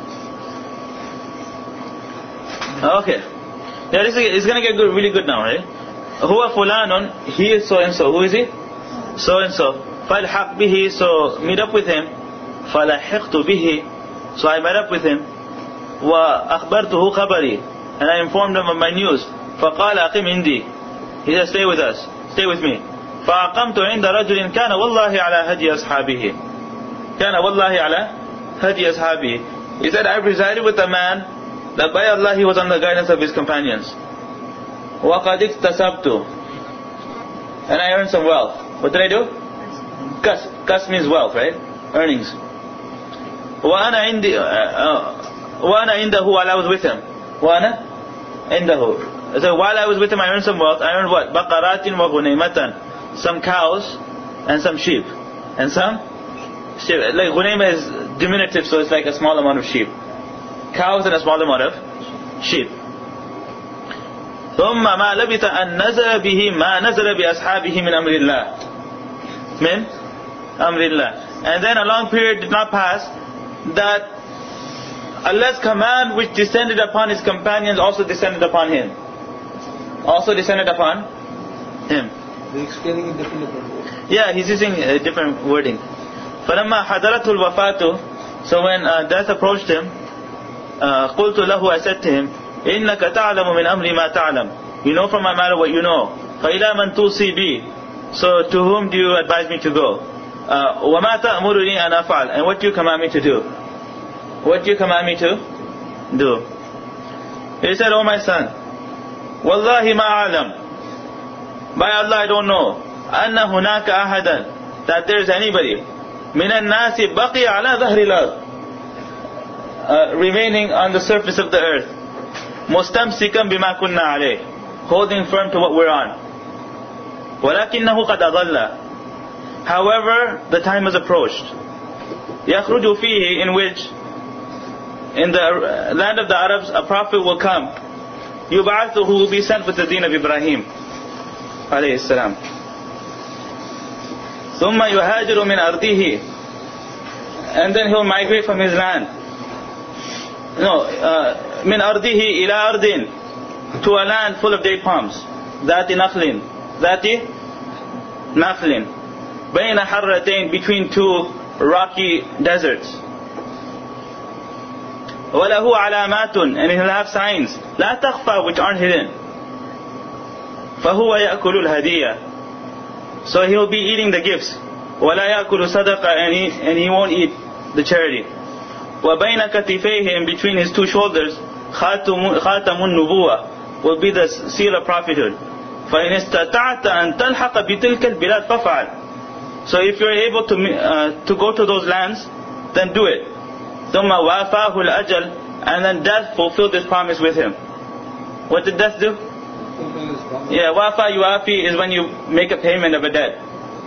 Okay. Yeah, it's going to get good, really good now, right? Huwa fulanun. He is so and so. Who is he? So and so. فَالْحَقْ بِهِ. So meet up with him. فَلَحِقْتُ بِهِ. So I met up with him. وَأَخْبَرْتُهُ خَبَرِي. And I informed him of my news. فقال أقم عندي. He said, stay with us, stay with me. فأقمت عند رجل كان والله على هدي أصحابه. كان والله على هدي أصحابه. He said, I resided with a man that by Allah he was on the guidance of his companions. وَقَدْ اكْتَسَبْتُ. And I earned some wealth. What did I do? Kas means wealth, right? Earnings. وَأَنَا عِنْدَهُ, while I was with him. وَأَنَا عِنْدَهُ. So while I was with him, I earned some wealth. I earned what? بَقَرَاتٍ وَغُنَيْمَةً. Some cows and some sheep. And some sheep. Like Ghunayma is diminutive, so it's like a small amount of sheep. Cows and a small amount of sheep. ثُمَّ مَا لَبِثَ أَن نَزَلَ بِهِ مَا نَزَلَ بِأَصْحَابِهِ مِنْ أَمْرِ اللَّهِ. Min Amrillah. And then a long period did not pass that Allah's command which descended upon His companions also descended upon him. Also descended upon him. They're explaining in different ways. Yeah, he's using a different wording. فَلَمَّا حَضَرَتْهُ الْوَفَاةُ. So when death approached him, قُلْتُ لَهُ, I said to him, إِنَّكَ تَعْلَمُ مِنْ أَمْرِ مَا تَعْلَمُ. You know from my matter what you know. فَإِلَى مَنْ تُوصِي بِي. So to whom do you advise me to go? وَمَا تَأْمُرُنِي أَنْ أَفْعَلْ. And what do you command me to do? What do you command me to do? He said, oh my son, وَاللَّهِ مَا أَعْلَمُ. By Allah I don't know. أَنَّ هُنَاكَ أَحَدًا. That there is anybody مِنَ النَّاسِ بَقِيَ عَلَى ظَهْرِ الْأَرْضِ. Remaining on the surface of the earth. مُسْتَمْسِكًا بِمَا كُنَّا عَلَيْهِ. Holding firm to what we're on. وَلَكِنَّهُ قَدْ أَضَلَّ. However, the time has approached. يَخْرُجُ فِيهِ, in which in the land of the Arabs a prophet will come. يُبْعَثُ, who will be sent with the deen of Ibrahim alayhi salam. ثُمَّ يُهَاجِرُ مِنْ أَرْضِهِ. And then he'll migrate from his land. مِنْ أَرْضِهِ إِلَىٰ أَرْضٍ. To a land full of date palms. ذَاتِ نَخْلٍ. ذَاتِ نَخْلٍ. بَيْنَ حَرَّتَيْن. Between two rocky deserts. وَلَهُ عَلَامَاتٌ. And he'll have signs. لَا تَخْفَى, which aren't hidden. فَهُوَ يَأْكُلُ الْهَدِيَّةِ. So he'll be eating the gifts. وَلَا يَأْكُلُ صَدَقَةً. And he won't eat the charity. وَبَيْنَ كَتِفَيْهِ. And between his two shoulders, خَاتَمُ النُّبُوَّةِ, will be the seal of prophethood. فَإِنِ اسْتَطَعْتَ أَن تَلْحَقَ بِتِلْكَ الْبِلَادِ فَافْعَلْ. So if you're able to go to those lands, then do it. ثُمَّ وَافَاهُ الْأَجَلِ. And then death fulfilled this promise with him. What did death do? Yeah, wafa yuafi is when you make a payment of a debt.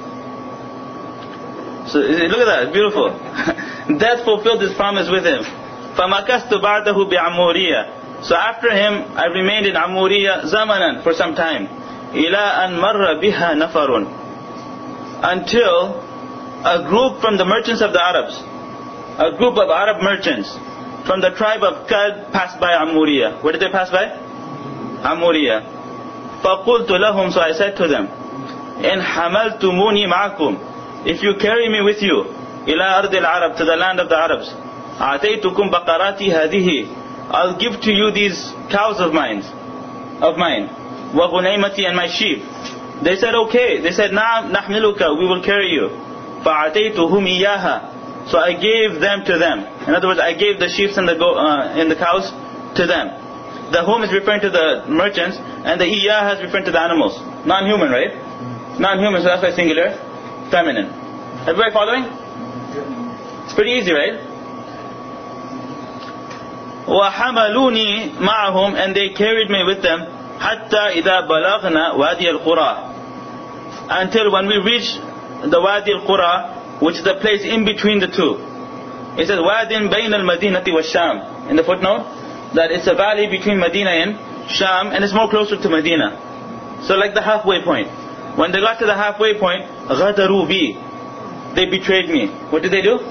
So look at that, it's beautiful. Death fulfilled this promise with him. فَمَكَسْتُ بَعْدَهُ بِعَمُورِيَّةٍ. So after him, I remained in Amuriya zamanan, for some time. إِلَىٰ أَن مَرَّ بِهَا نَفَرٌ. Until a group from the merchants of the Arabs, a group of Arab merchants from the tribe of Kad passed by Amuriya. Where did they pass by? Amuriya. فَقُلْتُ لَهُمْ. So I said to them, إِنْ حَمَلْتُمُونِي مَعَكُمْ. If you carry me with you, إِلَىٰ أَرْضِ الْعَرَبِ, to the land of the Arabs, أَعْتَيْتُكُمْ بَقَرَاتِي هَذِهِ. I'll give to you these cows of mine, وَغُنَيْمَتِي, and my sheep. They said, okay. They said, نَعَمْ نَحْمِلُكَ, we will carry you. فَأَعْتَيْتُهُمْ إِيَّاهَا. So I gave them to them. In other words, I gave the sheep and the cows to them. The whom is referring to the merchants, and the iyaha is referring to the animals. Non-human, right? Non-human, so that's why singular, feminine. Everybody following? It's pretty easy, right? وَحَمَلُونِي مَعَهُمْ. And they carried me with them حَتَّى إِذَا بَلَغْنَا وَادِيَ الْقُرَى. Until when we reach the Wadi al-Qura, which is the place in between the two. It says وَادٍ بَيْنَ الْمَدِينَةِ وَالشَّامِ. In the footnote, that it's a valley between Medina and Sham, and it's more closer to Medina. So like the halfway point. When they got to the halfway point, غَدَرُوا بِي. They betrayed me. What did they do?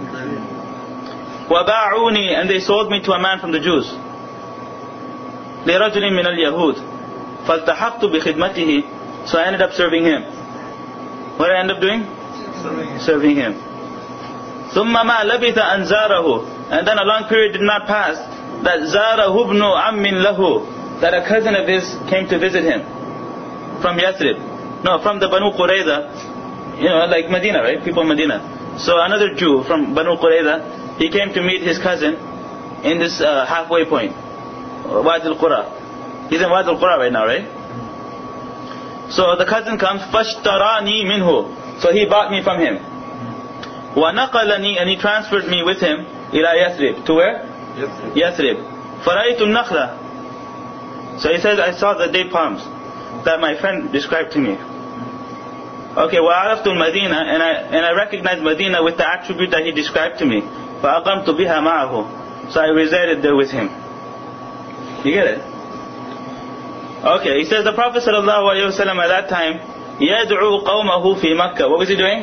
وَبَاعُونِي. And they sold me to a man from the Jews. لِرَجُلٍ مِنَ الْيَهُودِ فَالْتَحَقْتُ بِخِدْمَتِهِ. So I ended up serving him. What did I end up doing? Serving him. ثُمَّ مَا لَبِثَ أَنْ زَارَهُ. And then a long period did not pass that زَارَهُ ابْنُ عَمٍّ لَهُ. that a cousin of his came to visit him from Yathrib. No, from the Banu Qurayza, like Medina, right? People in Medina. So another Jew from Banu Qurayza, he came to meet his cousin in this halfway point, Wadi al-Qura. He's in Wadi al-Qura right now, right? So the cousin comes, فَاشْتَرَانِي مِنْهُ. So he bought me from him. وَنَقَلَنِي, and he transferred me with him إِلَى يَثْرِب. To where? Yathrib. فَرَأَيْتُ النَّخْلَ. So he says, I saw the date palms that my friend described to me. Okay, وَعَرَفْتُ الْمَدِينَةِ, and I recognized Medina with the attribute that he described to me. فَأَقَمْتُ بِهَا مَعَهُ. So I resided there with him. You get it? Okay, he says the Prophet ﷺ at that time, يَدْعُو قَوْمَهُ فِي Makkah. What was he doing?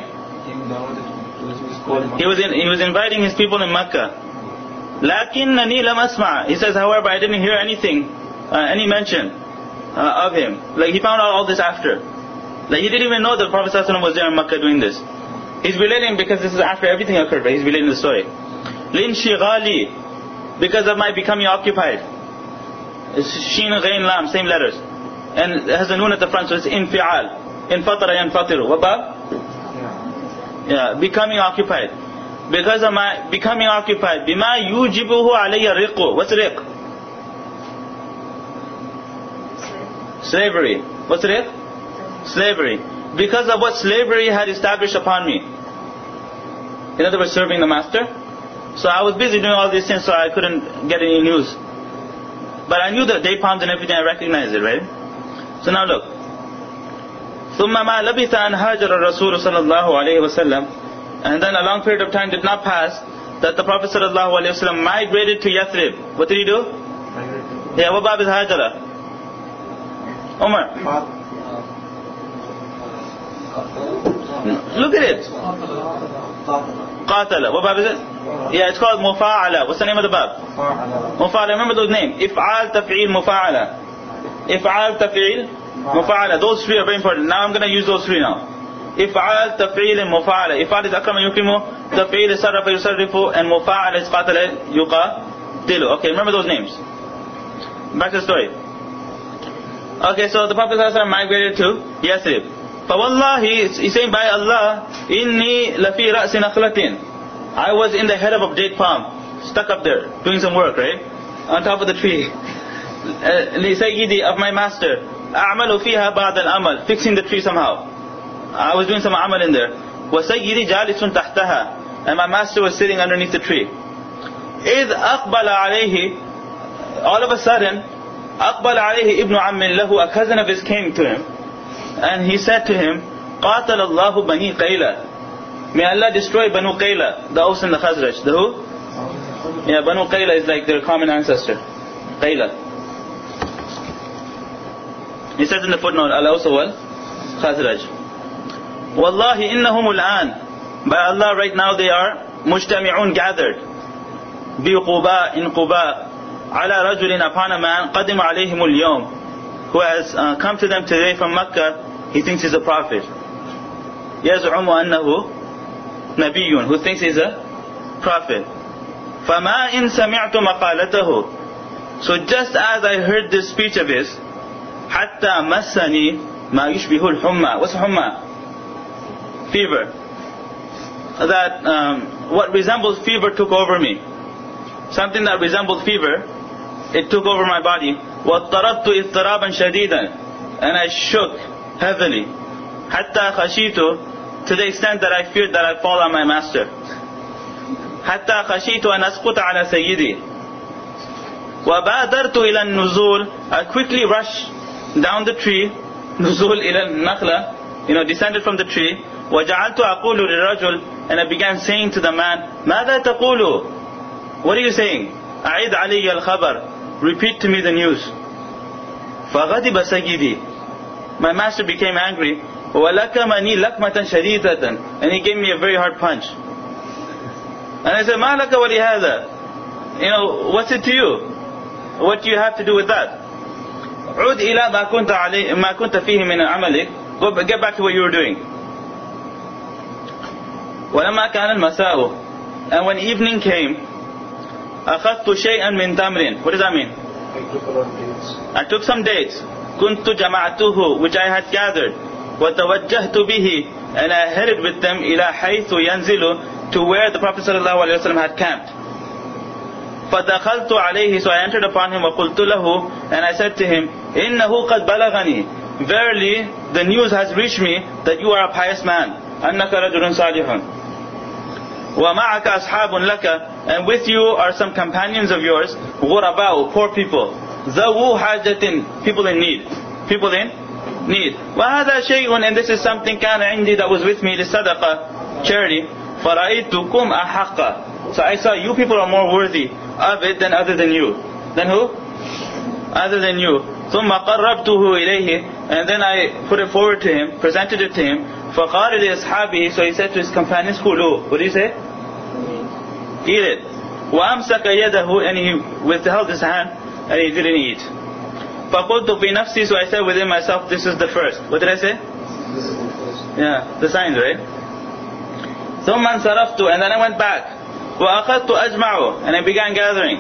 He was inviting his people in Makkah. لَكِنَّنِي لَمْ أَسْمَعَ. He says, however, I didn't hear anything, any mention of him. Like he found out all this after. Like he didn't even know that the Prophet ﷺ was there in Makkah doing this. He's relating because this is after everything occurred, right? He's relating the story. لِنْشِغَالِي, because of my becoming occupied. It's Sheen, Ghain, Lam, same letters. And it has a noon at the front, so it's infi'al. Infatara yanfatiru. What bab? Yeah, becoming occupied. Because of my becoming occupied. Bima yujibuhu alayya riqu. What's riq? Slavery. What's riq? Slavery. Because of what slavery had established upon me. In other words, serving the master. So I was busy doing all these things, so I couldn't get any news. But I knew the date palms and everything, I recognized it, right? So now look. ثُمَّ مَا لَبِثَ أَنْ هَاجَرَ الرَّسُولُ صَلَى اللَّهُ عَلَيْهِ وَسَلَّمَ. And then a long period of time did not pass that the Prophet ﷺ migrated to Yathrib. What did he do? Yeah, what bab is Hajara? Omar. Look at it. Qatala. What bab is it? Yeah, it's called Mufa'ala. What's the name of the bab? Mufa'ala. Remember those names. If'al, Taf'il, Mufa'ala. If'al, Taf'il, Mufa'ala. Those three are very important. Now I'm going to use those three now. If'al, Taf'il, and Mufa'ala. If'al is Akrama Yukimu, Taf'il is Sarrafa Yusarrifu, and Mufa'ala is Qatala Yuqatilu. Okay, remember those names. Back to the story. Okay, so the Prophet ﷺ migrated to Yathrib. فَوَاللَّهِ, he's saying, by Allah, إِنِّي لَفِي رَأْسِ نَخْلَةٍ. I was in the head of a date palm, stuck up there, doing some work, right? On top of the tree. لِسَيِّدِي, of my master. أَعْمَلُ فِيهَا بَعْدَ الْأَمَلِ, fixing the tree somehow. I was doing some amal in there. وَسَيِّدِي جَالِسٌ تَحْتَهَا, and my master was sitting underneath the tree. إِذْ أَقْبَلَ عَلَيْهِ, all of a sudden, أَقْبَلَ عَلَيْهِ إِبْنُ عَمٍّ لَهُ, a cousin of his came to him. And he said to him, قَاتَلَ اللَّهُ بَنِي قَيْلَ. May Allah destroy Banu Qayla, the Aus and the Khazraj. The who? Yeah, Banu Qayla is like their common ancestor. Qayla. He says in the footnote, Al-Aus wal Khazraj. Wallahi innahum al-an. By Allah, right now they are mujtami'un, gathered. Bi Quba, in Quba. Ala rajulin, upon a man, qadim alayhim al-yawm, who has come to them today from Makkah. He thinks he's a prophet. يزعم أنه نبي, who thinks he's a prophet. فما إن سمعت مقالته. So just as I heard this speech of his, حتى مسني ما يشبه الحمى. What's humma? Fever. That what resembles fever took over me. Something that resembled fever, it took over my body. واضطربت اضطرابا شديدا, and I shook heavily. حتى خشيت, to the extent that I feared that I fall on my master. حتى خشيت أن أسقط على سيدي. وبادرت إلى النزول, I quickly rushed down the tree. نزول إلى النخلة, descended from the tree. وجعلت أقول للرجل, and I began saying to the man, ماذا تقول? What are you saying? أعيد علي الخبر, repeat to me the news. فغضب سيدي, my master became angry. وَلَكَمَنِي لَكْمَةً شَدِيدَةً, and he gave me a very hard punch. And I said, مَا لَكَ وَلِهَذَا, what's it to you? What do you have to do with that? عُدْ إِلَى مَا كُنْتَ فِيهِ مِنَ عَمَلِكَ, get back to what you were doing. وَلَمَّا كَانَ الْمَسَاءُ, and when evening came, أَخَذْتُ شَيْئًا مِنْ تَمْرٍ. What does that mean? I took a lot of dates. I took some dates. كنت جمعته, which I had gathered. وتوجهت به, and I headed with them إلى حيث ينزل, to where the Prophet ﷺ had camped. فدخلت عليه, so I entered upon him. وقلت له, and I said to him, إنه قد بلغني, verily the news has reached me that you are a pious man. أنك رجل صالح. ومعك أصحاب لك, and with you are some companions of yours. غرباء, poor people. ذو حاجة, people in need. People in need. وهذا شيء, and this is something كان عندي, that was with me, للصدقة, charity. فرأيتكم أحق, so I saw you people are more worthy of it than other than you. Than who? Other than you. ثم قربته إليه, and then I put it forward to him, presented it to him. فقال لأصحابه, so he said to his companions, كلوا, what did he say? Eat it. وأمسك يده, and he withheld his hand and he didn't eat. فقلت في نفسي, so I said within myself, this is the first. What did I say? Yeah, the signs, right? ثم انصرفت, and then I went back. وأخذت أجمع, and I began gathering.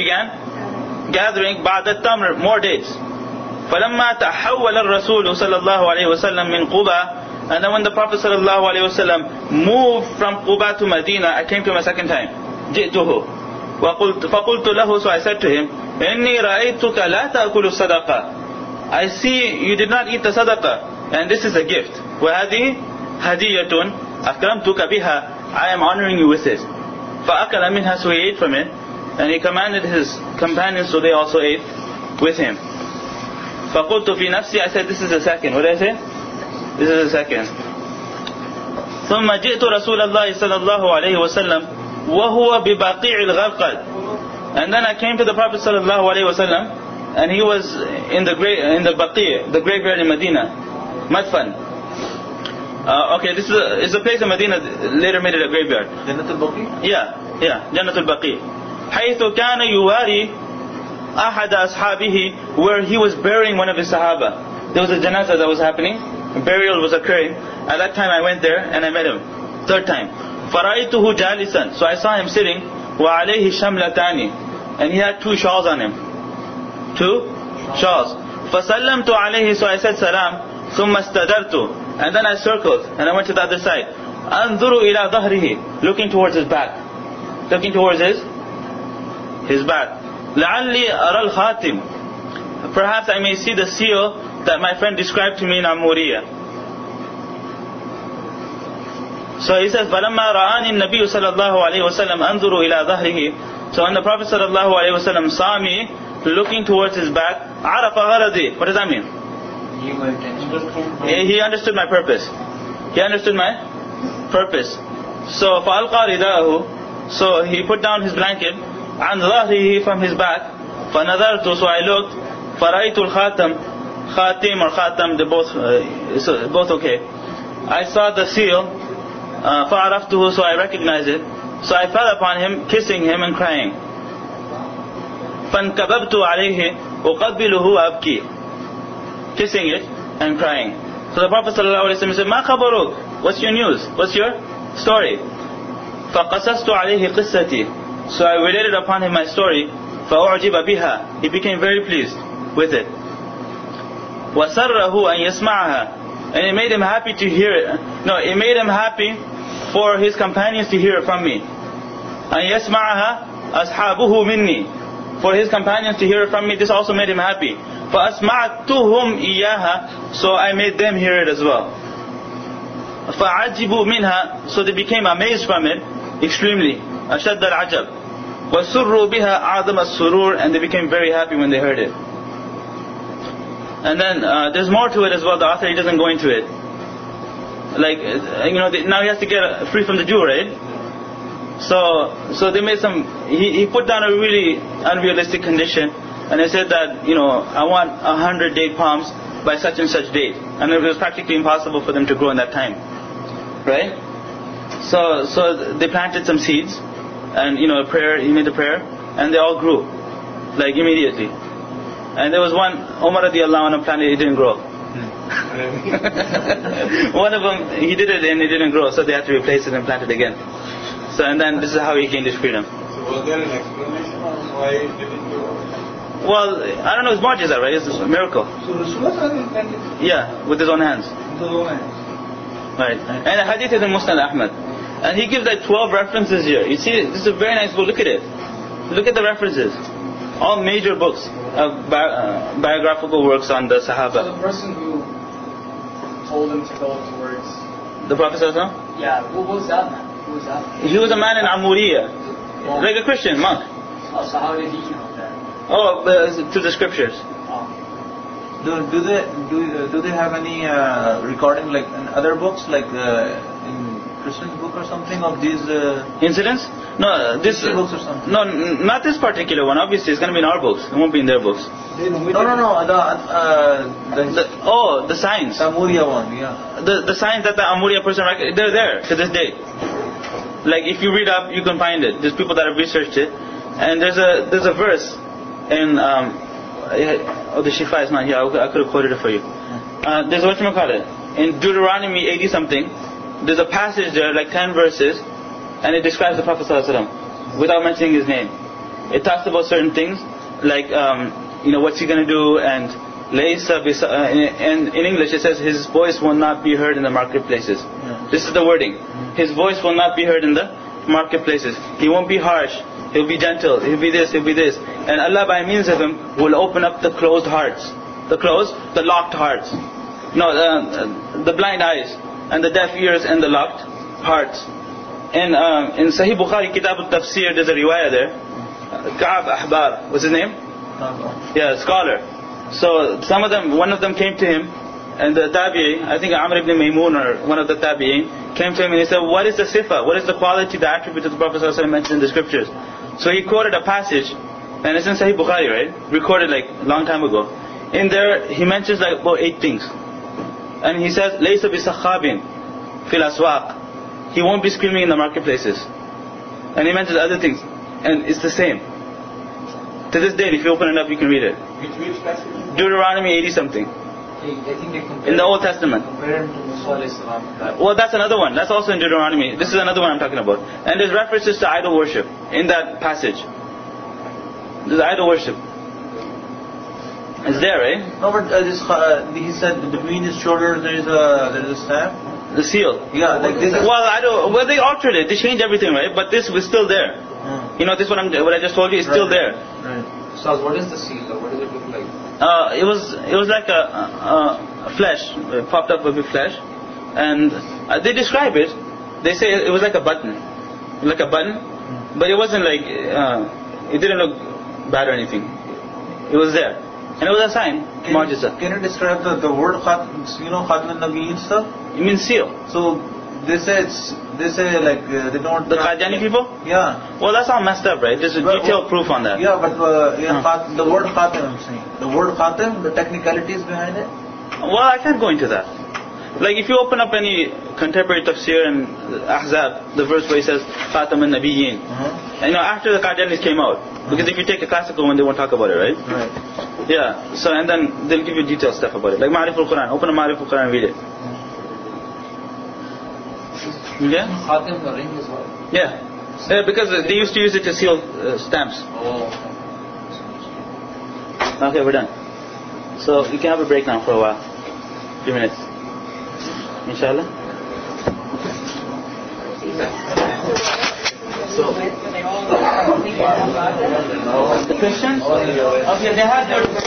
بعد التمر, more dates. فلما تحول الرسول صلى الله عليه وسلم من قباء, and then when the Prophet صلى الله عليه وسلم moved from Quba to Medina, I came to him a second time. جئته فقلت له, so I said to him, إني رأيتك لا تأكل الصدقة, I see you did not eat the sadaqah, and this is a gift. وهذه هدية أكرمتك بها, I am honoring you with it. فأكل منها, so he ate from it, and he commanded his companions, so they also ate with him. فقلت في نفسي, I said this is the second. What did I say? This is the second. ثم جئت رسول الله صلى الله عليه وسلم وهو ببقيع الغرقد, and then I came to the Prophet صلى الله عليه وسلم, and he was in the Baqi', the graveyard in Medina, Madfan. Okay, this is a place in Medina, later made it a graveyard. Jannatul Baqi? Yeah, Jannatul Baqi. حيث كان يواري أحد أصحابه, where he was burying one of his Sahaba. There was a janazah that was happening, a burial was occurring. At that time I went there and I met him. Third time. فرأيته جالسا, so I saw him sitting. وعليه شملتان, and he had 2 shawls on him. 2 shawls. فسلمت عليه, so I said salam. ثم استدرت, and then I circled and I went to the other side. أنظر إلى ظهره, looking towards his back. Looking towards his back. لعلي أرى الخاتم, perhaps I may see the seal that my friend described to me in Amuriya. So he says, فَلَمَّا رَآنِ النَّبِيُّ صَلَى اللَّهُ عَلَيْهِ وَسَلَّمْ أَنظُرُ إِلَى ظَهْرِهِ, so when the Prophet صلى الله عليه وسلم saw me looking towards his back, عَرَفَ غَرَضِي, what does that mean? He understood my purpose. He understood my purpose. So فَأَلْقَى رِدَاءَهُ, so he put down his blanket, عَنْ ظَهْرِهِ, from his back. فَنَظَرْتُ, so I looked. فَرَأَيْتُ الْخَاتَمْ, Khatim or Khatam, they're both okay. I saw the seal. فَعَرَفْتُهُ, so I recognized it. So I fell upon him, kissing him and crying. فَانْكَبَبْتُ عَلَيْهِ أُقَبِّلُهُ وَأَبْكِي, kissing it and crying. So the Prophet ﷺ said, مَا خَبَرُكَ, what's your news? What's your story? فَقَصَصْتُ عَلَيْهِ قِصَّتِي, so I related upon him my story. فَأُعْجِبَ بِهَا, he became very pleased with it. وَسَرَّهُ أَنْ يَسْمَعَهَا, and it made him happy to hear it. No, it made him happy for his companions to hear it from me. أَنْ يَسْمَعَهَا أَصْحَابُهُ مِنِّي, for his companions to hear it from me, this also made him happy. فَأَسْمَعْتُهُمْ إِيَّاهَا, so I made them hear it as well. فَعَجِبُوا مِنْهَا, so they became amazed from it extremely. أَشَدَّ الْعَجَبِ. وَسُرُّوا بِهَا أَعْظَمَ السُّرُورِ, and they became very happy when they heard it. And then there's more to it as well. The author, he doesn't go into it. Like, now he has to get free from the Jew, right? So they made he put down a really unrealistic condition, and they said that, I want 100 date palms by such and such date, and it was practically impossible for them to grow in that time, right? So they planted some seeds, and he made a prayer, and they all grew, like immediately. And there was one, Umar radiallahu anhu planted, it didn't grow. One of them, he did it and it didn't grow, so they had to replace it and plant it again. So, and then this is how he gained his freedom. So was there an explanation on why it didn't grow? Well, I don't know, it's mu'jiza, right? It's a miracle. So Rasulullah invented Yeah, with his own hands. the Romans. Right. And the hadith is in Musnad Ahmad. And he gives like 12 references here. You see, this is a very nice book. Look at it. Look at the references. All major books, biographical works on the So Sahaba. the person who told him to go towards, The Prophet ﷺ? yeah, what was that man? Who was that? He was a man in Amuriya, like a Christian monk. Oh, so how did he know that? Oh, to the scriptures. Do they have any recording like in other books, like in Christian book or something of these Incidents? No, this. history books or something? No, not this particular one. Obviously, it's going to be in our books. It won't be in their books. They know it. No. The The signs. Samuria one, yeah. The signs that the Amuriya person, they're there to this day. Like if you read up, you can find it. There's people that have researched it, and there's a verse in the Shifa is not here. I could have quoted it for you. There's in Deuteronomy 80 something. There's a passage there, like 10 verses, and it describes the Prophet ﷺ without mentioning his name. It talks about certain things, like what's he gonna do, and in English it says his voice will not be heard in the marketplaces. Yeah. This is the wording. His voice will not be heard in the marketplaces. He won't be harsh. He'll be gentle. He'll be this. He'll be this. And Allah, by means of him, will open up the closed hearts. The locked hearts. No, the blind eyes and the deaf ears and the locked hearts. In Sahih Bukhari, Kitab al-Tafsir, there's a riwayah there. Ka'ab Ahbar, what's his name? Yeah, scholar. So one of them came to him, and the tabi'i, I think Amr ibn Maymun or one of the tabi'in, came to him and he said, what is the sifa? What is the quality, the attribute of the Prophet ﷺ mentioned in the scriptures? So he quoted a passage, and it's in Sahih Bukhari, right? Recorded like a long time ago. In there, he mentions like about 8 things. And he says, لَيْسَ بِسَخَّابٍ فِي الْأَسْوَاقِ. He won't be screaming in the marketplaces. And he mentions other things. And it's the same. To this day, if you open it up, you can read it. Which passage? Deuteronomy 80 something. I think they compare In the Old Testament. him to Musa alayhi salam. Well, that's another one. That's also in Deuteronomy. This is another one I'm talking about. And there's references to idol worship in that passage. There's idol worship. It's there, right? No, but he said between his shoulders there is a stamp. The seal. Yeah, like this. Well, they altered it. They changed everything, right? But this was still there. This what I just told you is still there. Right. So what is the seal? Or what does it look like? It was like a flesh. It popped up a big flesh, and they describe it. They say it was like a button, but it wasn't like it didn't look bad or anything. It was there, and it was a sign. Mu'jiza. Can you describe the word Khatam al-Nabiyyin stuff? You mean seal? So they say like they don't. The Qadiani people? Yeah. Well, that's all messed up, right? There's a detailed proof on that. Yeah, but the word Khatam, I'm saying. The word Khatam, the technicalities behind it. Well, I can't go into that. Like if you open up any contemporary tafsir and Ahzab, the verse where he says Khatam al-Nabiyyin, and after the Qadianis came out, because if you take a classical one, they won't talk about it, right? Right. Yeah. So and then they'll give you detailed stuff about it, like Ma'arif al-Quran. Open a Ma'arif al-Quran and read it. Yeah. Khatam, the ring as well. Yeah. Because they used to use it to seal stamps. Oh. Okay, we're done. So you can have a break now for a while. 3 minutes. Inshallah. So the Christians? Okay, they had their